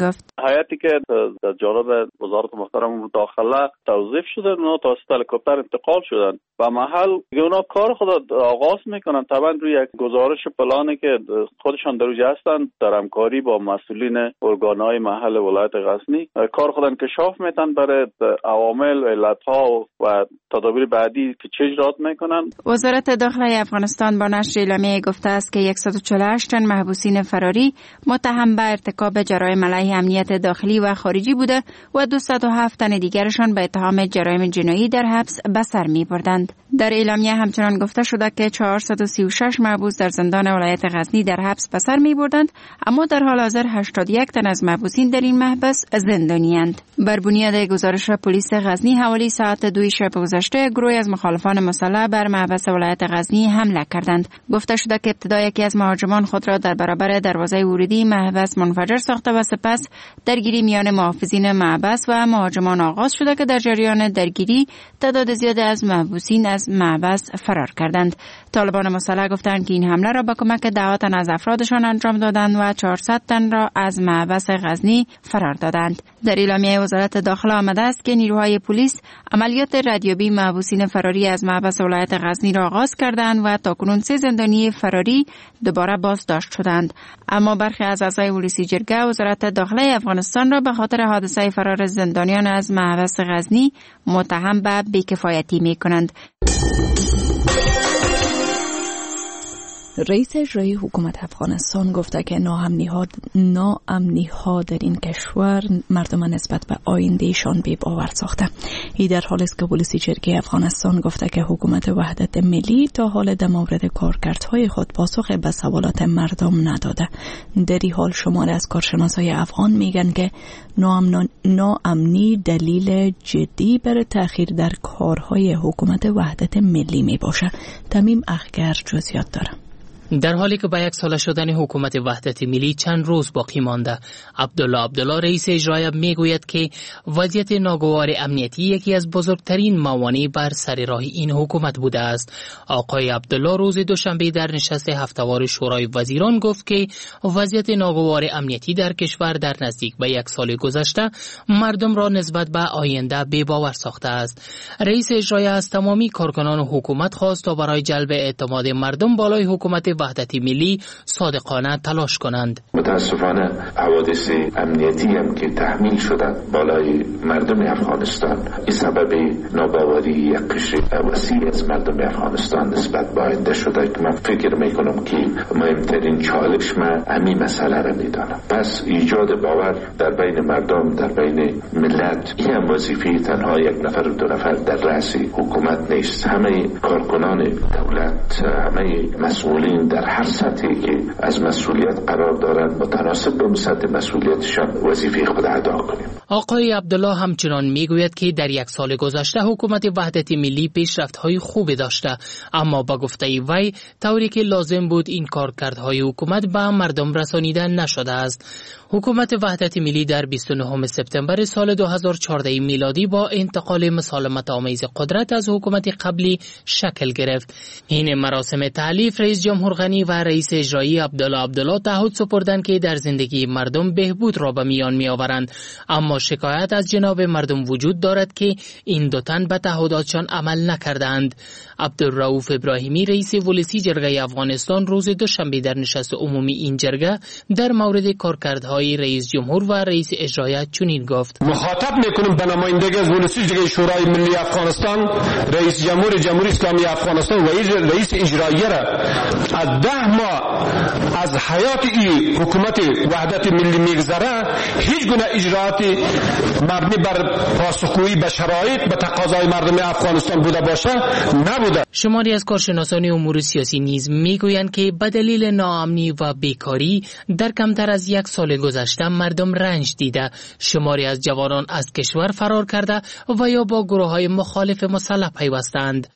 هیئتی که در جانب وزارت محترم داخله توظیف شده اونا توسط هلیکوپتر انتقال شدن و محل اونا کار خود آغاز میکنن. طبعا روی یک گزارش پلانی که خودشان در اونجا هستن در همکاری با مسئولین ارگانهای محل ولایت غزنی کار خود انکشاف میتن برای عوامل، علتها و تدابیر بعدی که چه اجرات میکنن. وزارت داخله افغانستان با نشر اعلامیه گفته است که صد و چهل و هشت تن محبوسین فراری متهم به ارتکاب جرایم علیه امنیت داخلی و خارجی بوده و دویست و هفت تن دیگرشان به اتهام جرایم جنایی در حبس به سر می‌بردند. در اعلامیه همچنان گفته شده که چهارصد و سی و شش محبوس در زندان ولایت غزنی در حبس به سر می‌بردند، اما در حال حاضر هشتاد و یک تن از محبوسین در این محبس زندانی‌اند. بر بنیاد گزارش پلیس غزنی حوالی ساعت دو شب گذشته گروهی از مخالفان مسلح بر محبس ولایت غزنی حمله کردند. گفته شده که ابتدا یکی از مهاجمان خود را در برابر دروازه ورودی محبس منفجر ساخته و سپس درگیری میان محافظین محبس و مهاجمان آغاز شده که در جریان درگیری تعداد زیادی از محبوسین از محبس فرار کردند. طالبان مسلح گفتند که این حمله را با کمک ده تن از افرادشان انجام دادند و چهارصد تن را از محبس غزنی فرار دادند. در اعلامیه وزارت داخله آمده است که نیروهای پلیس عملیات ردیابی محبوسین فراری از محبس ولایت غزنی را آغاز کردند و تاکنون سه زندانی فراری دوباره بازداشت شدند. اما برخی از اعضای ولسی جرگه وزارت داخله افغانستان را به خاطر حادثه فرار زندانیان از محبس غزنی متهم به بی‌کفایتی می‌کنند. رئیس اجرایی حکومت افغانستان گفته که ناامنی‌ها ناامنی‌ها در این کشور مردم نسبت به آیندهشان بی باور ساخته. این در حالی است که ولسی جرگه افغانستان گفته که حکومت وحدت ملی تا حال در مورد کارکردهای خود پاسخ به سوالات مردم نداده. در این حال شماری از کارشناسای افغان میگن که ناامنی دلیل جدی برای تأخیر در کارهای حکومت وحدت ملی می باشه. تمیم اخگر جزئیات داره. در حالی که با یک سال شدن حکومت وحدت ملی چند روز باقی مانده، عبدالله عبدالله رئیس اجرایی میگوید که وضعیت ناگوار امنیتی یکی از بزرگترین موانع بر سر راه این حکومت بوده است. آقای عبدالله روز دوشنبه در نشست هفته‌وار شورای وزیران گفت که وضعیت ناگوار امنیتی در کشور در نزدیک به یک سال گذشته مردم را نسبت به آینده بی‌باور ساخته است. رئیس اجرایی از تمامی کارکنان حکومت خواست تا برای جلب اعتماد مردم بالای حکومت وحدت ملی صادقانه تلاش کنند. متاسفانه حوادث امنیتی هم که تحمیل شده بالای مردم افغانستان این سبب ناباوری یک قشر وسیع از مردم افغانستان نسبت به آینده شده که من فکر میکنم که مهمترین چالش من همین مسئله را میدانم. پس ایجاد باور در بین مردم، در بین ملت، این هم وظیفه تنها یک نفر دو نفر در رأس حکومت نیست. همه کارکنان دولت، همه مسئولین در هر سطحی که از مسئولیت قرار دارند متناسب به سطح مسئولیتشان وظیفه خود ادا کنیم. آقای عبدالله همچنان میگوید که در یک سال گذشته حکومت وحدت ملی پیشرفت‌های خوبی داشته، اما با گفته وی طوری که لازم بود این کارکردهای حکومت به مردم رسانیده نشده است. حکومت وحدت ملی در بیست و نهم سپتامبر سال دو هزار و چهارده میلادی با انتقال مسالمت آمیز قدرت از حکومت قبلی شکل گرفت. این مراسم تحلیف رئیس جمهور غنی و رئیس اجرایی عبدالله عبدالله تعهد سپردند که در زندگی مردم بهبود را به میان می آورند، اما شکایت از جناب مردم وجود دارد که این دو تن به تعهداتشان عمل نکردند. عبدالرؤوف ابراهیمی رئیس ولسی جرگه افغانستان روز دوشنبه در نشست عمومی این جرگه در مورد کارکردهای رئیس جمهور و رئیس اجرایی چنین گفت: مخاطب میکنیم به نمایندگی از ولسی جرگه شورای ملی افغانستان رئیس جمهور جمهوری اسلامی افغانستان و رئیس اجرایی را از ده ماه از حیات این حکومت وحدت ملی میگذره هیچ گونه اجراعات مبنی بر پاسخگویی به شرایط به تقاضای مردم افغانستان بوده باشه نبوده. شماری از کارشناسان امور سیاسی نیز میگویند که به دلیل ناامنی و بیکاری در کمتر از یک سال گذشته مردم رنج دیده، شماری از جوانان از کشور فرار کرده و یا با گروه‌های مخالف مسلح پیوستند.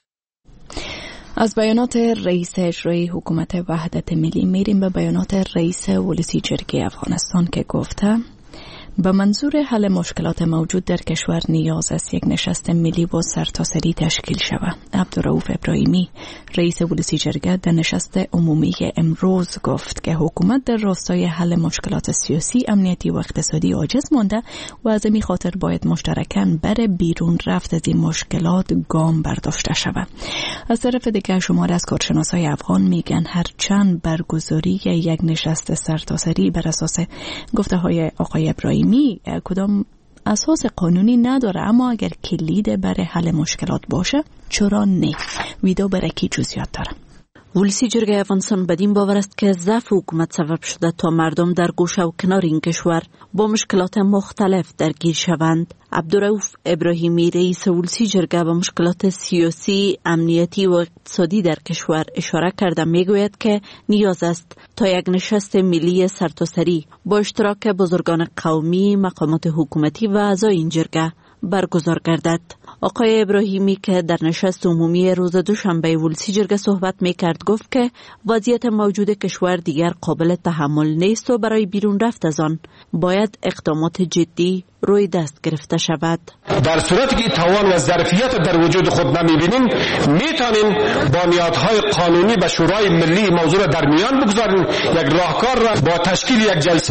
از بیانات رئیس اجرایی حکومت وحدت ملی میریم به بیانات رئیس ولسی جرگه افغانستان که گفته به منظور حل مشکلات موجود در کشور نیاز است یک نشست ملی و سرتاسری تشکیل شود. عبدالرؤوف ابراهیمی رئیس ولسی جرگه در نشست عمومی امروز گفت که حکومت در راستای حل مشکلات سیاسی، امنیتی و اقتصادی عاجز مانده و از این خاطر باید مشترکاً بر بیرون رفت از این مشکلات گام برداشته شود. از طرف دیگر شمار از کارشناسای افغان میگن هر چند برگزاری یک نشست سرتاسری بر اساس گفته های آقای ابراهیمی می کدام اساس قانونی نداره، اما اگر کلید برای حل مشکلات باشه چرا نه؟ ویدو برکی جزئیات داره. ولسی جرگه افغانستان بدین باور است که ضعف حکومت سبب شده تا مردم در گوشه و کنار این کشور با مشکلات مختلف درگیر شوند. عبدالرؤوف ابراهیمی رئیس ولسی جرگه به مشکلات سیاسی، امنیتی و اقتصادی در کشور اشاره کرده میگوید که نیاز است تا یک نشست ملی سرتاسری با اشتراک بزرگان قومی، مقامات حکومتی و اعضای این جرگه برگزار گردد. آقای ابراهیمی که در نشست عمومی روز دوشنبه ولسی جرگه صحبت میکرد گفت که وضعیت موجود کشور دیگر قابل تحمل نیست و برای بیرون رفت از آن باید اقدامات جدی روی دست گرفته شود. در صورتی که توان و ظرفیت در وجود خود نمیبینیم میتونیم بنیادهای قانونی به شورای ملی موضوع را در میان بگذاریم. یک راهکار را با تشکیل یک جلسه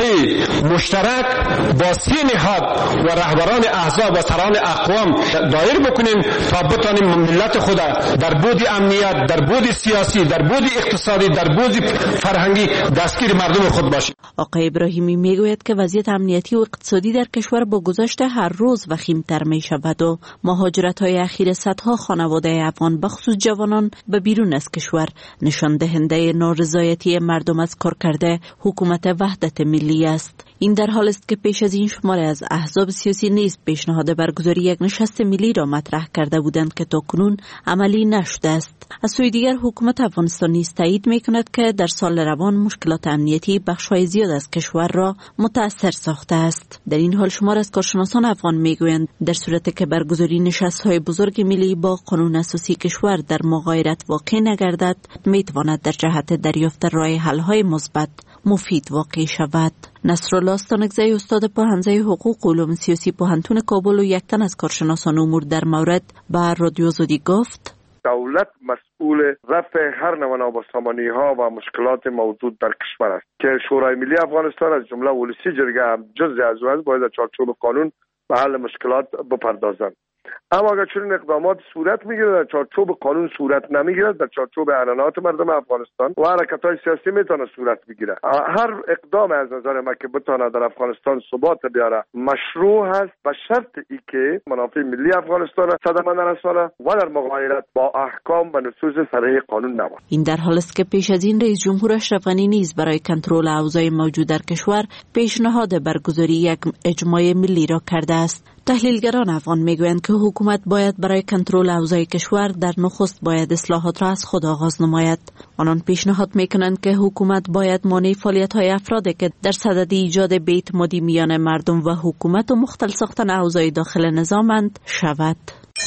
مشترک با سی نهاد و رهبران احزاب و سران اقوام دایر بکنیم تا بتانیم ملت خود در بود امنیت، در بود سیاسی، در بود اقتصادی، در بود فرهنگی دستگیر مردم خود باشیم. آقای ابراهیمی میگوید که وضعیت امنیتی و اقتصادی در کشور با گذشت هر روز وخیم‌تر می شود و مهاجرت‌های اخیر صدها خانواده افغان بخصوص جوانان به بیرون از کشور نشان دهنده نارضایتی مردم از کارکرد حکومت وحدت ملی است. این در حال است که پیش از این شماره از احزاب سیاسی نیز پیشنهاد برگزاری یک نشست ملی را مطرح کرده بودند که تاکنون عملی نشده است. از سوی دیگر حکومت افغانستان نیز تایید می‌کند که در سال روان مشکلات امنیتی بخش‌های زیاد از کشور را متأثر ساخته است. در این حال شمار از کارشناسان افغان میگویند در صورتی که برگزاری نشست‌های بزرگ ملی با قانون اساسی کشور در مغایرت واقع نگردد، میتواند در جهت دریافت راه حل‌های مثبت مفید واقع شود. نصرالله استانکزی استاد پوهنځی حقوق و علوم سیاسی پوهنتون کابل و یک تن از کارشناسان امور در مورد به رادیو آزادی گفت: دولت مسئول رفع هر نوع نابسامانی ها و مشکلات موجود در کشور است که شورای ملی افغانستان از جمله ولسی جرگه هم جزء از آن باید در چارچوب قانون به حل مشکلات بپردازند. اما اگر چنین اقدامات صورت میگیرد در چارچوب قانون صورت نمیگیرد، در چارچوب اعلانات مردم افغانستان و حرکت‌های سیاسی میتونه صورت بگیره. هر اقدام از نظر ما که بتونه در افغانستان ثبات بیاره مشروع هست به شرط ای که منافع ملی افغانستان صدمه نرسانه و در مغایرت با احکام و نصوص صریح قانون نباشد. این در حال است که پیش از این رئیس جمهور اشرف غنی نیز برای کنترل اوضاع موجود در کشور پیشنهاد برگزاری یک اجماع ملی را کرده است. تحلیلگران افغان میگویند که حکومت باید برای کنترل اوضاع کشور در نخست باید اصلاحات را از خود آغاز نماید. آنان پیشنهاد میکنند که حکومت باید مانع فعالیت‌های افرادی که در صدد ایجاد بی‌اعتمادی میان مردم و حکومت و مختل ساختن اوضاع داخل نظامند شود.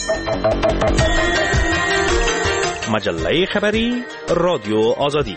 مجله خبری رادیو آزادی.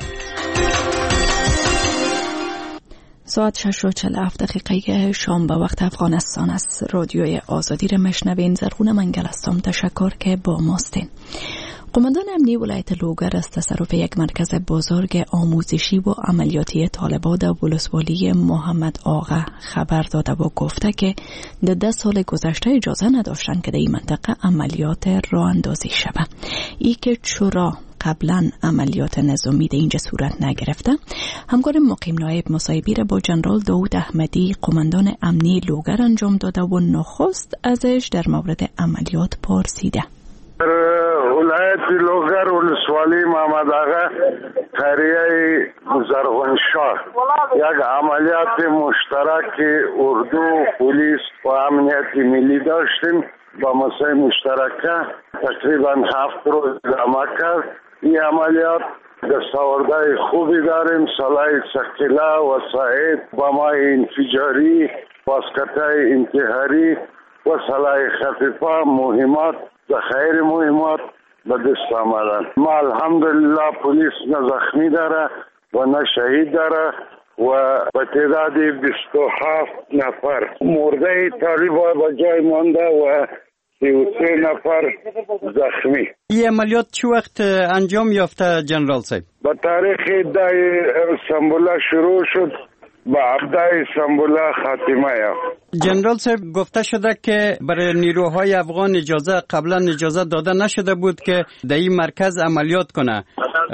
ساعت شش و چهل و هفت دقیقه شام به وقت افغانستان است. رادیوی آزادی را مشنوین. زرغون منگل هستم. تشکر که با ماستین. قماندان امنی ولایت لوگر از تصرف یک مرکز بزرگ آموزشی و عملیاتی طالبان در ولسوالی محمد آقا خبر داده و گفته که در ده سال گذشته اجازه نداشتند که در این منطقه عملیات راه اندازی شود. ای که چرا قبلا عملیات نظامی در اینجا صورت نگرفته. همکار مقیم نایب مصاحبه را با جنرال داود احمدی قماندان امنی لوگر انجام داده و نخست ازش در مورد عملیات پرسیده. ولایت لوگر ولسوالی محمد آقا خیریه زرغونشاه یک عملیات مشترک اردو پلیس و امنیت ملی داشتیم با مسای مشترکه تقریبا هفت روز ادامه کرد. این عملیات دستاوردهای خوبی داریم. سلاح ثقیله، وسایل، بمای انفجاری، واسکت‌های انتحاری و سلاح خفیفه، مهمات ذخایر مهمات به دست آمدن. ما الحمدلله پلیس نه زخمی داره و نه شهید داره و به تعداد بیست و هفت نفر مرده طالبان به جای مانده و سی و سه نفر زخمی. این عملیات چه وقت انجام یافته جنرال صاحب؟ به تاریخ ده سنبوله شروع شد با هفده سنبوله خاتمه یافت. جنرال صاحب گفته شده که برای نیروهای افغان اجازه قبلا اجازه داده نشده بود که در این مرکز عملیات کنه.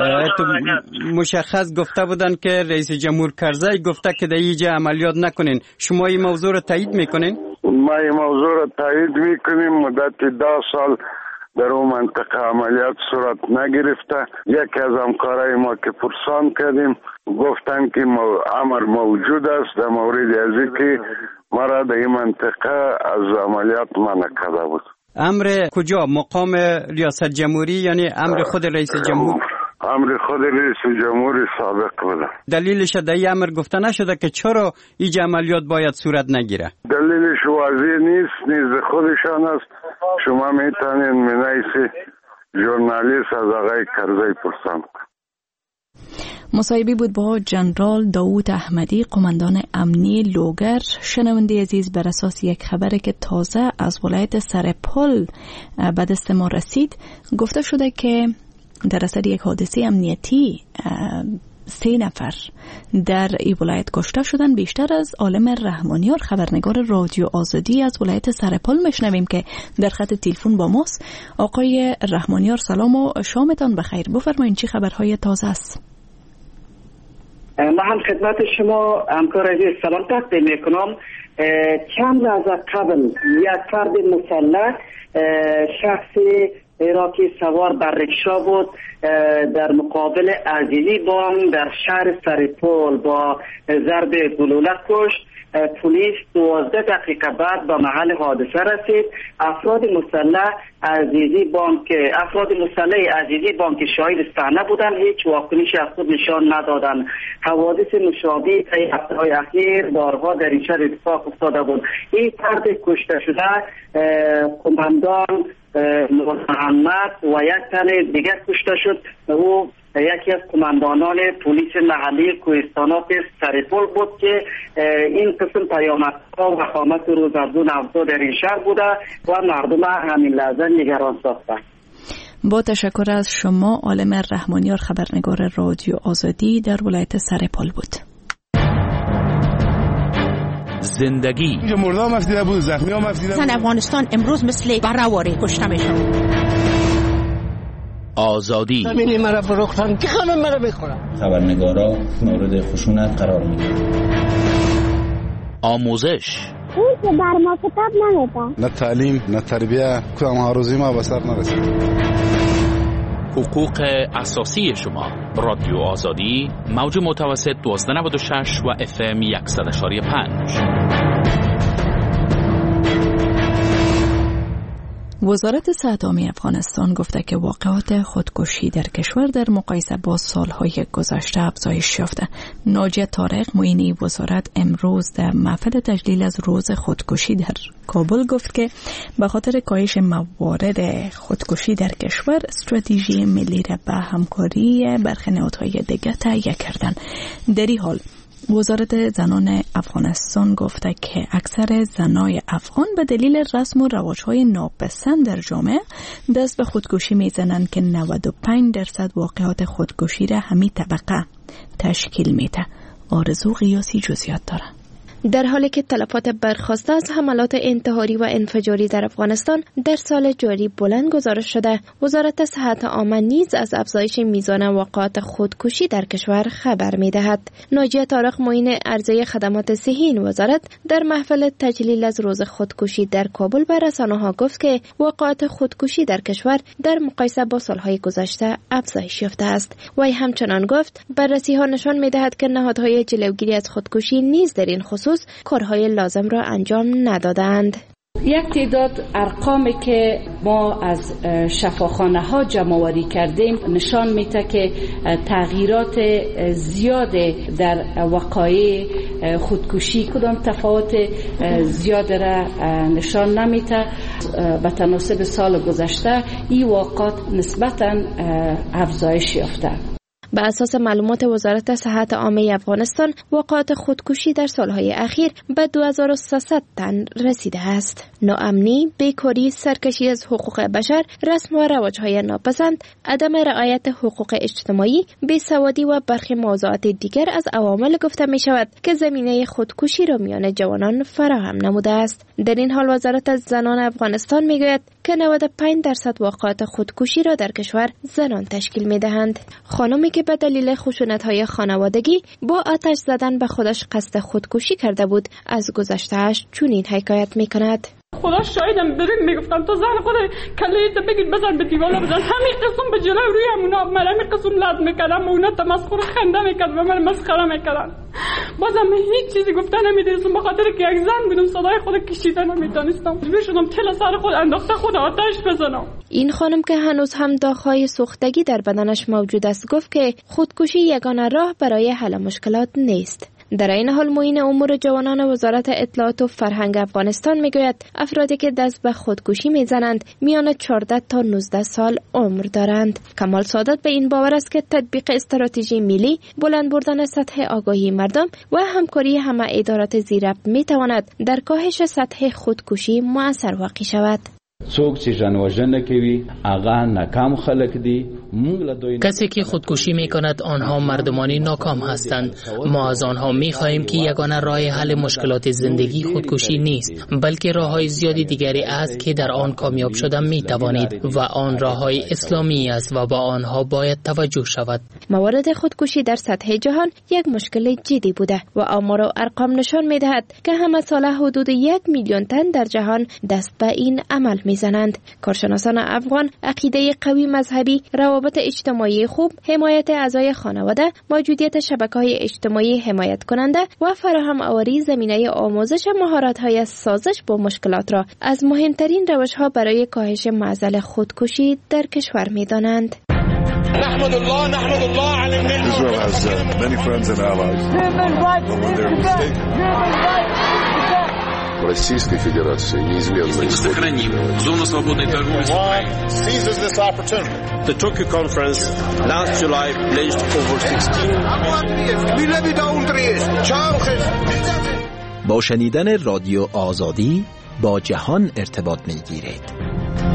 مشخص گفته بودن که رئیس جمهور کرزی گفته که در اینجا عملیات نکنین. شما این موضوع رو تایید میکنین؟ ما این موضوع رو تایید میکنیم. مدت ده سال در اون منطقه عملیات صورت نگرفته. یکی از همکارای ما که پرسان کردیم گفتن که امر موجود است در مورد از که مرا در این منطقه از عملیات منع کرده بود. امر کجا؟ مقام ریاست جمهوری یعنی امر خود رئیس جمهور؟ امر خود رئیس جمهور سابق بود. دلیلش در این امر گفته نشده که چرا این عملیات باید صورت نگیره؟ دلیلش واضح نیست، نیز خودشان است. شما میتونید منایس ژورنالیست از آقای کرزی پرسان کنید. مصاحبه بود با جنرال داوود احمدی، قماندان امنی لوگر. شنونده عزیز، بر اساس یک خبری که تازه از ولایت سرپل به دست ما رسید، گفته شده که در اثر یک حادثه امنیتی سه نفر در این ولایت کشته شدن. بیشتر از عالم رحمانیار، خبرنگار رادیو آزادی از ولایت سرپل، میشنویم که در خط تلفن با ماست. آقای رحمانیار سلام و شامتان بخیر. بفرمایید چه خبرهای تازه است؟ من هم خدمت شما همکار عزیز سلام تقدیم میکنم. چند لحظه قبل یک فرد مسلح شخص عراقی سوار بر رکشا بود در مقابل عزیزی بانک در شهر سرپل با ضرب گلوله کشت. پلیس دوازده دقیقه بعد به محل حادثه رسید. افراد مسلح عزیزی بانک افراد مسلح عزیزی بانک شاهد صحنه بودند، هیچ واکنشی از خود نشان ندادند. حوادث مشابه طی هفته‌های اخیر بارها در این شهر اتفاق افتاده بود. این فرد کشته شده قماندان نور محمد و یک تن دیگر کشته شد. او یکی از قماندانان پلیس محلی کوهستانات سرپل بود که این قسم پیامدها و خامت روزافزون افزا در این شهر بوده و مردم همین لحظه نگران ساختند. با تشکر از شما. عالم رحمانیار، خبرنگار رادیو آزادی در ولایت سرپل بود. زندگی اینجا مرده هم افدیده بود، زخمی هم افدیده بود. زن افغانستان امروز مثل برهواری کشته میشن. آزادی همینی مرا فروختن که همه مرا بخورن. خبرنگارا مورد خشونت قرار میگیرن. آموزش اون که بر ما کتاب نمیده. نه تعلیم نه تربیه، کدام هاروزی ما به سر نرسید. حقوق اساسی شما. رادیو آزادی، موج متوسط دوازده نود و شش و اف ام صد و پنج. وزارت صحت عامه افغانستان گفته که واقعات خودکشی در کشور در مقایسه با سالهای گذشته افزایش یافته. ناجیه طارق، معین وزارت، امروز در محفل تجلیل از روز خودکشی در کابل گفت که به خاطر کاهش موارد خودکشی در کشور، استراتژی ملی را به همکاری برخی نهادهای دیگر تهیه کردند. در این حال وزارت زنان افغانستان گفته که اکثر زنای افغان به دلیل رسم و رواج‌های ناپسند در جامعه دست به خودکشی میزنند که نود و پنج درصد واقعات خودکشی را همین طبقه تشکیل میده. آرزو قیاسی جزئیات داره. در حالی که تلفات برخاسته از حملات انتحاری و انفجاری در افغانستان در سال جاری بلند گزارش شده، وزارت صحت عامه نیز از افزایش میزان واقعات خودکشی در کشور خبر می‌دهد. ناجیه طارق، معین عرضه خدمات صحی این وزارت، در محفل تجلیل از روز خودکشی در کابل به رسانه‌ها گفت که واقعات خودکشی در کشور در مقایسه با سالهای گذشته افزایش یافته است. وی همچنان گفت بررسی‌ها نشان می‌دهد که نهادهای جلوگیری از خودکشی نیز در این خصوص کارهای لازم را انجام ندادند. یک تعداد ارقامی که ما از شفاخانه ها جمع‌آوری کردیم نشان میده که تغییرات زیاد در وقایع خودکشی کدام تفاوت زیاد را نشان نمیده. به تناسب سال گذشته این واقعات نسبتاً افزایش یافته. به اساس معلومات وزارت صحت عامه افغانستان وقایع خودکشی در سالهای اخیر به دو هزار و سیصد تن رسیده است. ناامنی، بیکاری، سرکشی از حقوق بشر، رسم و رواج‌های ناپسند، عدم رعایت حقوق اجتماعی، بیسوادی و برخی موضوعات دیگر از عوامل گفته می شود که زمینه خودکشی را میان جوانان فراهم نموده است. در این حال وزارت زنان افغانستان می گوید که نود و پنج درصد واقعات خودکشی را در کشور زنان تشکیل می دهند. خانمی که به دلیل خشونت‌های خانوادگی با آتش زدن به خودش قصد خودکشی کرده بود از گذشته‌اش چنین حکایت می کند. خدا شاهدم بریم میگفتم تو زن خود کلیت بگید بزن به دیوالا بزن، همین قسم به جلوی روی همونا من همین قسم لد میکردم و اونا تمسخر خنده میکرد و من مسخره میکردن. بازم هیچ چیزی گفتن نمیدونستم به خاطر که یک زن بودم صدای خود کشیده نمیدونستم. میشدم تل سر خود انداخته خود آتش بزنم. این خانم که هنوز هم داغ‌های سوختگی در بدنش موجود است گفت که خودکشی یگانه راه برای حل مشکلات نیست. در این حال معین امور جوانان وزارت اطلاعات و فرهنگ افغانستان میگوید افرادی که دست به خودکشی میزنند میان چهارده تا نوزده سال عمر دارند. کمال سعادت به این باور است که تطبیق استراتژی ملی، بلند بردن سطح آگاهی مردم و همکاری همه ادارات زیربط میتواند در کاهش سطح خودکشی مؤثر واقع شود. څوک چې ژوند کوي هغه ناکام خلک دي. کسی که خودکشی می کند آنها مردمانی ناکام هستند. ما از آنها می خواهیم که یگانه راه حل مشکلات زندگی خودکشی نیست، بلکه راه‌های زیادی دیگری است که در آن کامیاب شدن می توانید و آن راه‌های اسلامی است و با آنها باید توجه شود. موارد خودکشی در سطح جهان یک مشکل جدی بوده و آمار و ارقام نشان می دهد که همه ساله حدود یک میلیون تن در جهان دست به این عمل می زنند. کارشناسان افغان عقیده قوی مذهبی، روابط اجتماعی خوب، حمایت اعضای خانواده، موجودیت شبکه‌های اجتماعی حمایت کننده و فراهم آوری زمینه آموزش مهارت‌های سازش با مشکلات را از مهمترین روش‌ها برای کاهش معضل خودکشی در کشور می‌دانند. نحمد الله نحمد الله على النعمة. Israel has uh, many friends and allies. Российской Федерации неизменно сохраним зону свободной торговли с Украиной. Seizes this opportunity. The Tokyo conference last July pledged over sixteen. با شنیدن رادیو آزادی با جهان ارتباط می‌گیرید.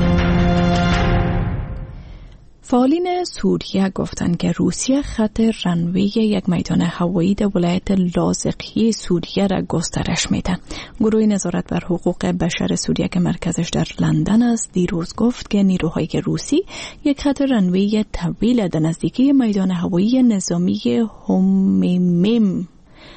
فعالین سوریه گفتند که روسیه خط رنوی یک میدان هوایی در ولایت لاذقیه سوریه را گسترش میده. گروه نظارت بر حقوق بشر سوریه که مرکزش در لندن است دیروز گفت که نیروهای روسی یک خط رنوی طویل در نزدیکی میدان هوایی نظامی هومیمیم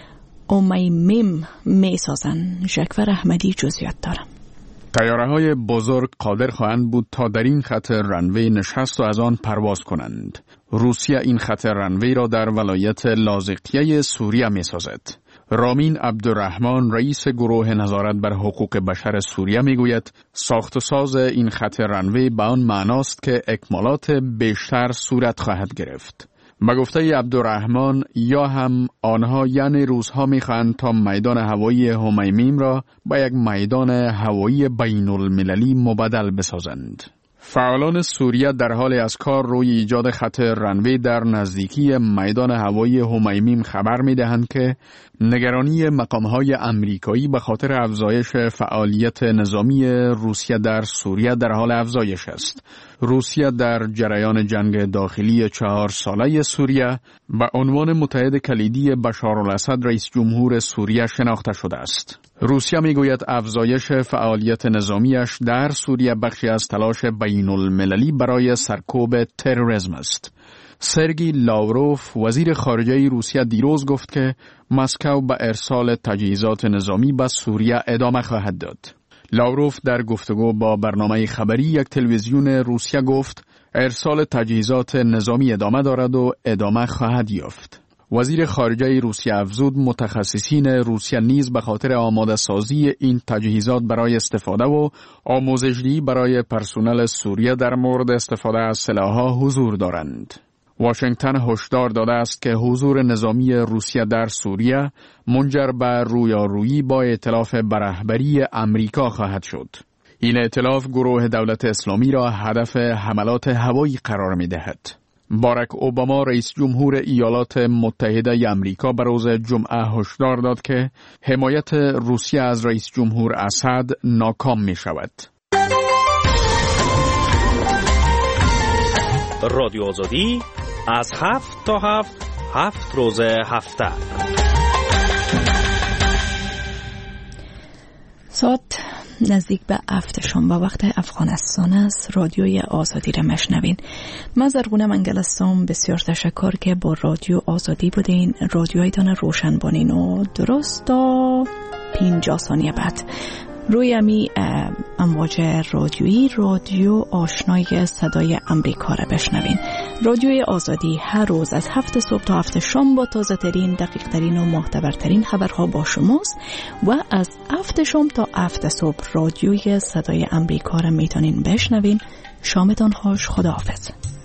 اومیمیم می سازند. ژکور احمدی جزئیات دارم. طیاره‌های بزرگ قادر خواهند بود تا در این خط رنوی نشست و از آن پرواز کنند. روسیه این خط رنوی را در ولایت لاذقیه سوریه می‌سازد. رامین عبدالرحمن رئیس گروه نظارت بر حقوق بشر سوریه میگوید ساخت و ساز این خط رنوی به آن معناست که اکمالات بیشتر صورت خواهد گرفت. به گفته عبدالرحمن یا هم آنها یعنی روزها میخواهند تا میدان هوایی هومیمیم را به یک میدان هوایی بین المللی مبدل بسازند. فعالان سوریه در حال از کار روی ایجاد خط رنوی در نزدیکی میدان هوایی هومیمیم خبر می‌دهند که نگرانی مقام‌های آمریکایی به خاطر افزایش فعالیت نظامی روسیه در سوریه در حال افزایش است. روسیه در جریان جنگ داخلی چهار ساله سوریه به عنوان متحد کلیدی بشارالاسد رئیس جمهور سوریه شناخته شده است. روسیه میگوید افزایش فعالیت نظامیش در سوریه بخشی از تلاش بین المللی برای سرکوب تروریسم است. سرگی لاوروف وزیر خارجه روسیه دیروز گفت که مسکو به ارسال تجهیزات نظامی به سوریه ادامه خواهد داد. لاوروف در گفتگو با برنامه خبری یک تلویزیون روسیه گفت ارسال تجهیزات نظامی ادامه دارد و ادامه خواهد یافت. وزیر خارجه روسیه افزود متخصصین روسیه نیز به خاطر آماده سازی این تجهیزات برای استفاده و آموزش‌دهی برای پرسنل سوریه در مورد استفاده از سلاح‌ها حضور دارند. واشنگتن هشدار داده است که حضور نظامی روسیه در سوریه منجر به رویارویی با ائتلاف به رهبری امریکا خواهد شد. این ائتلاف گروه دولت اسلامی را هدف حملات هوایی قرار می دهد. باراک اوباما رئیس جمهور ایالات متحده آمریکا به روز جمعه هشدار داد که حمایت روسیه از رئیس جمهور اسد ناکام می شود. رادیو آزادی از هفت تا هفت هفت روز هفته. ساعت نزدیک به هفت شنبه وقت افغانستان است. رادیوی آزادی را مشنوین. من زرغونه منگل هستم. بسیار تشکر که با رادیو آزادی بودین. رادیویتان روشن بانین و درست تا پنجاه ثانیه بعد روی امی امواج رادیویی رادیو آشنای صدای امریکا را بشنوین. رادیوی آزادی هر روز از هفت صبح تا هفت شام با تازه ترین، دقیق ترین و معتبرترین خبرها با شماست و از هفت شام تا هفت صبح رادیوی صدای امریکا را میتونین بشنوین. شامتان خوش. خداحافظ.